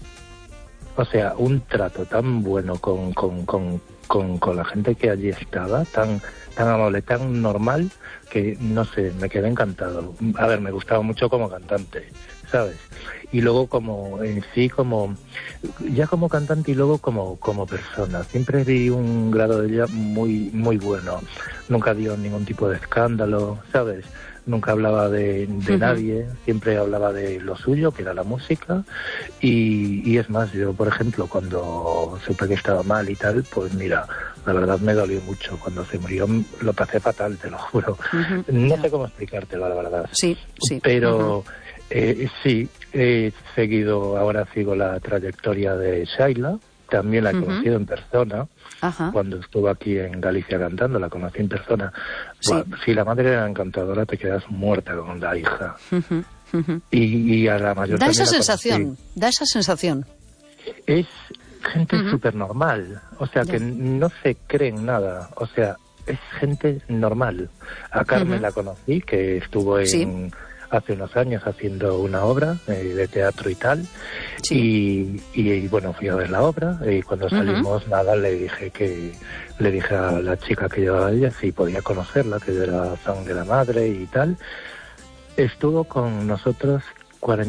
Speaker 7: o sea, un trato tan bueno con, con, con, con, con la gente que allí estaba, tan, tan amable, tan normal, que no sé, me quedé encantado. A ver, me gustaba mucho como cantante, ¿sabes? Y luego como en sí, como ya como cantante y luego como, como persona. Siempre vi un grado de ella muy, muy bueno. Nunca dio ningún tipo de escándalo, ¿sabes? Nunca hablaba de, de uh-huh. nadie, siempre hablaba de lo suyo, que era la música, y, y es más, yo por ejemplo, cuando supe que estaba mal y tal, pues mira, la verdad me dolió mucho, cuando se murió lo pasé fatal, te lo juro. Uh-huh. No sé cómo explicártelo, la verdad.
Speaker 1: Sí, sí.
Speaker 7: Pero
Speaker 1: uh-huh.
Speaker 7: eh, sí, he seguido, ahora sigo la trayectoria de Shaila, también la he uh-huh. conocido en persona. Ajá. Cuando estuvo aquí en Galicia cantando, la conocí en persona. Sí. Bueno, si la madre era encantadora, te quedas muerta con la hija. Uh-huh, uh-huh. Y, y a la mayor
Speaker 1: da esa
Speaker 7: la
Speaker 1: sensación,
Speaker 7: conocí.
Speaker 1: da esa sensación.
Speaker 7: Es gente uh-huh. súper normal, o sea,
Speaker 1: ya.
Speaker 7: que no se creen nada, o sea, es gente normal. A Carmen uh-huh. la conocí, que estuvo en... Sí. hace unos años haciendo una obra eh, de teatro y tal, sí. y, y, y bueno, fui a ver la obra, y cuando salimos, uh-huh. nada, le dije que le dije a la chica que llevaba ella si podía conocerla, que era fan de la madre y tal. Estuvo con nosotros cuarenta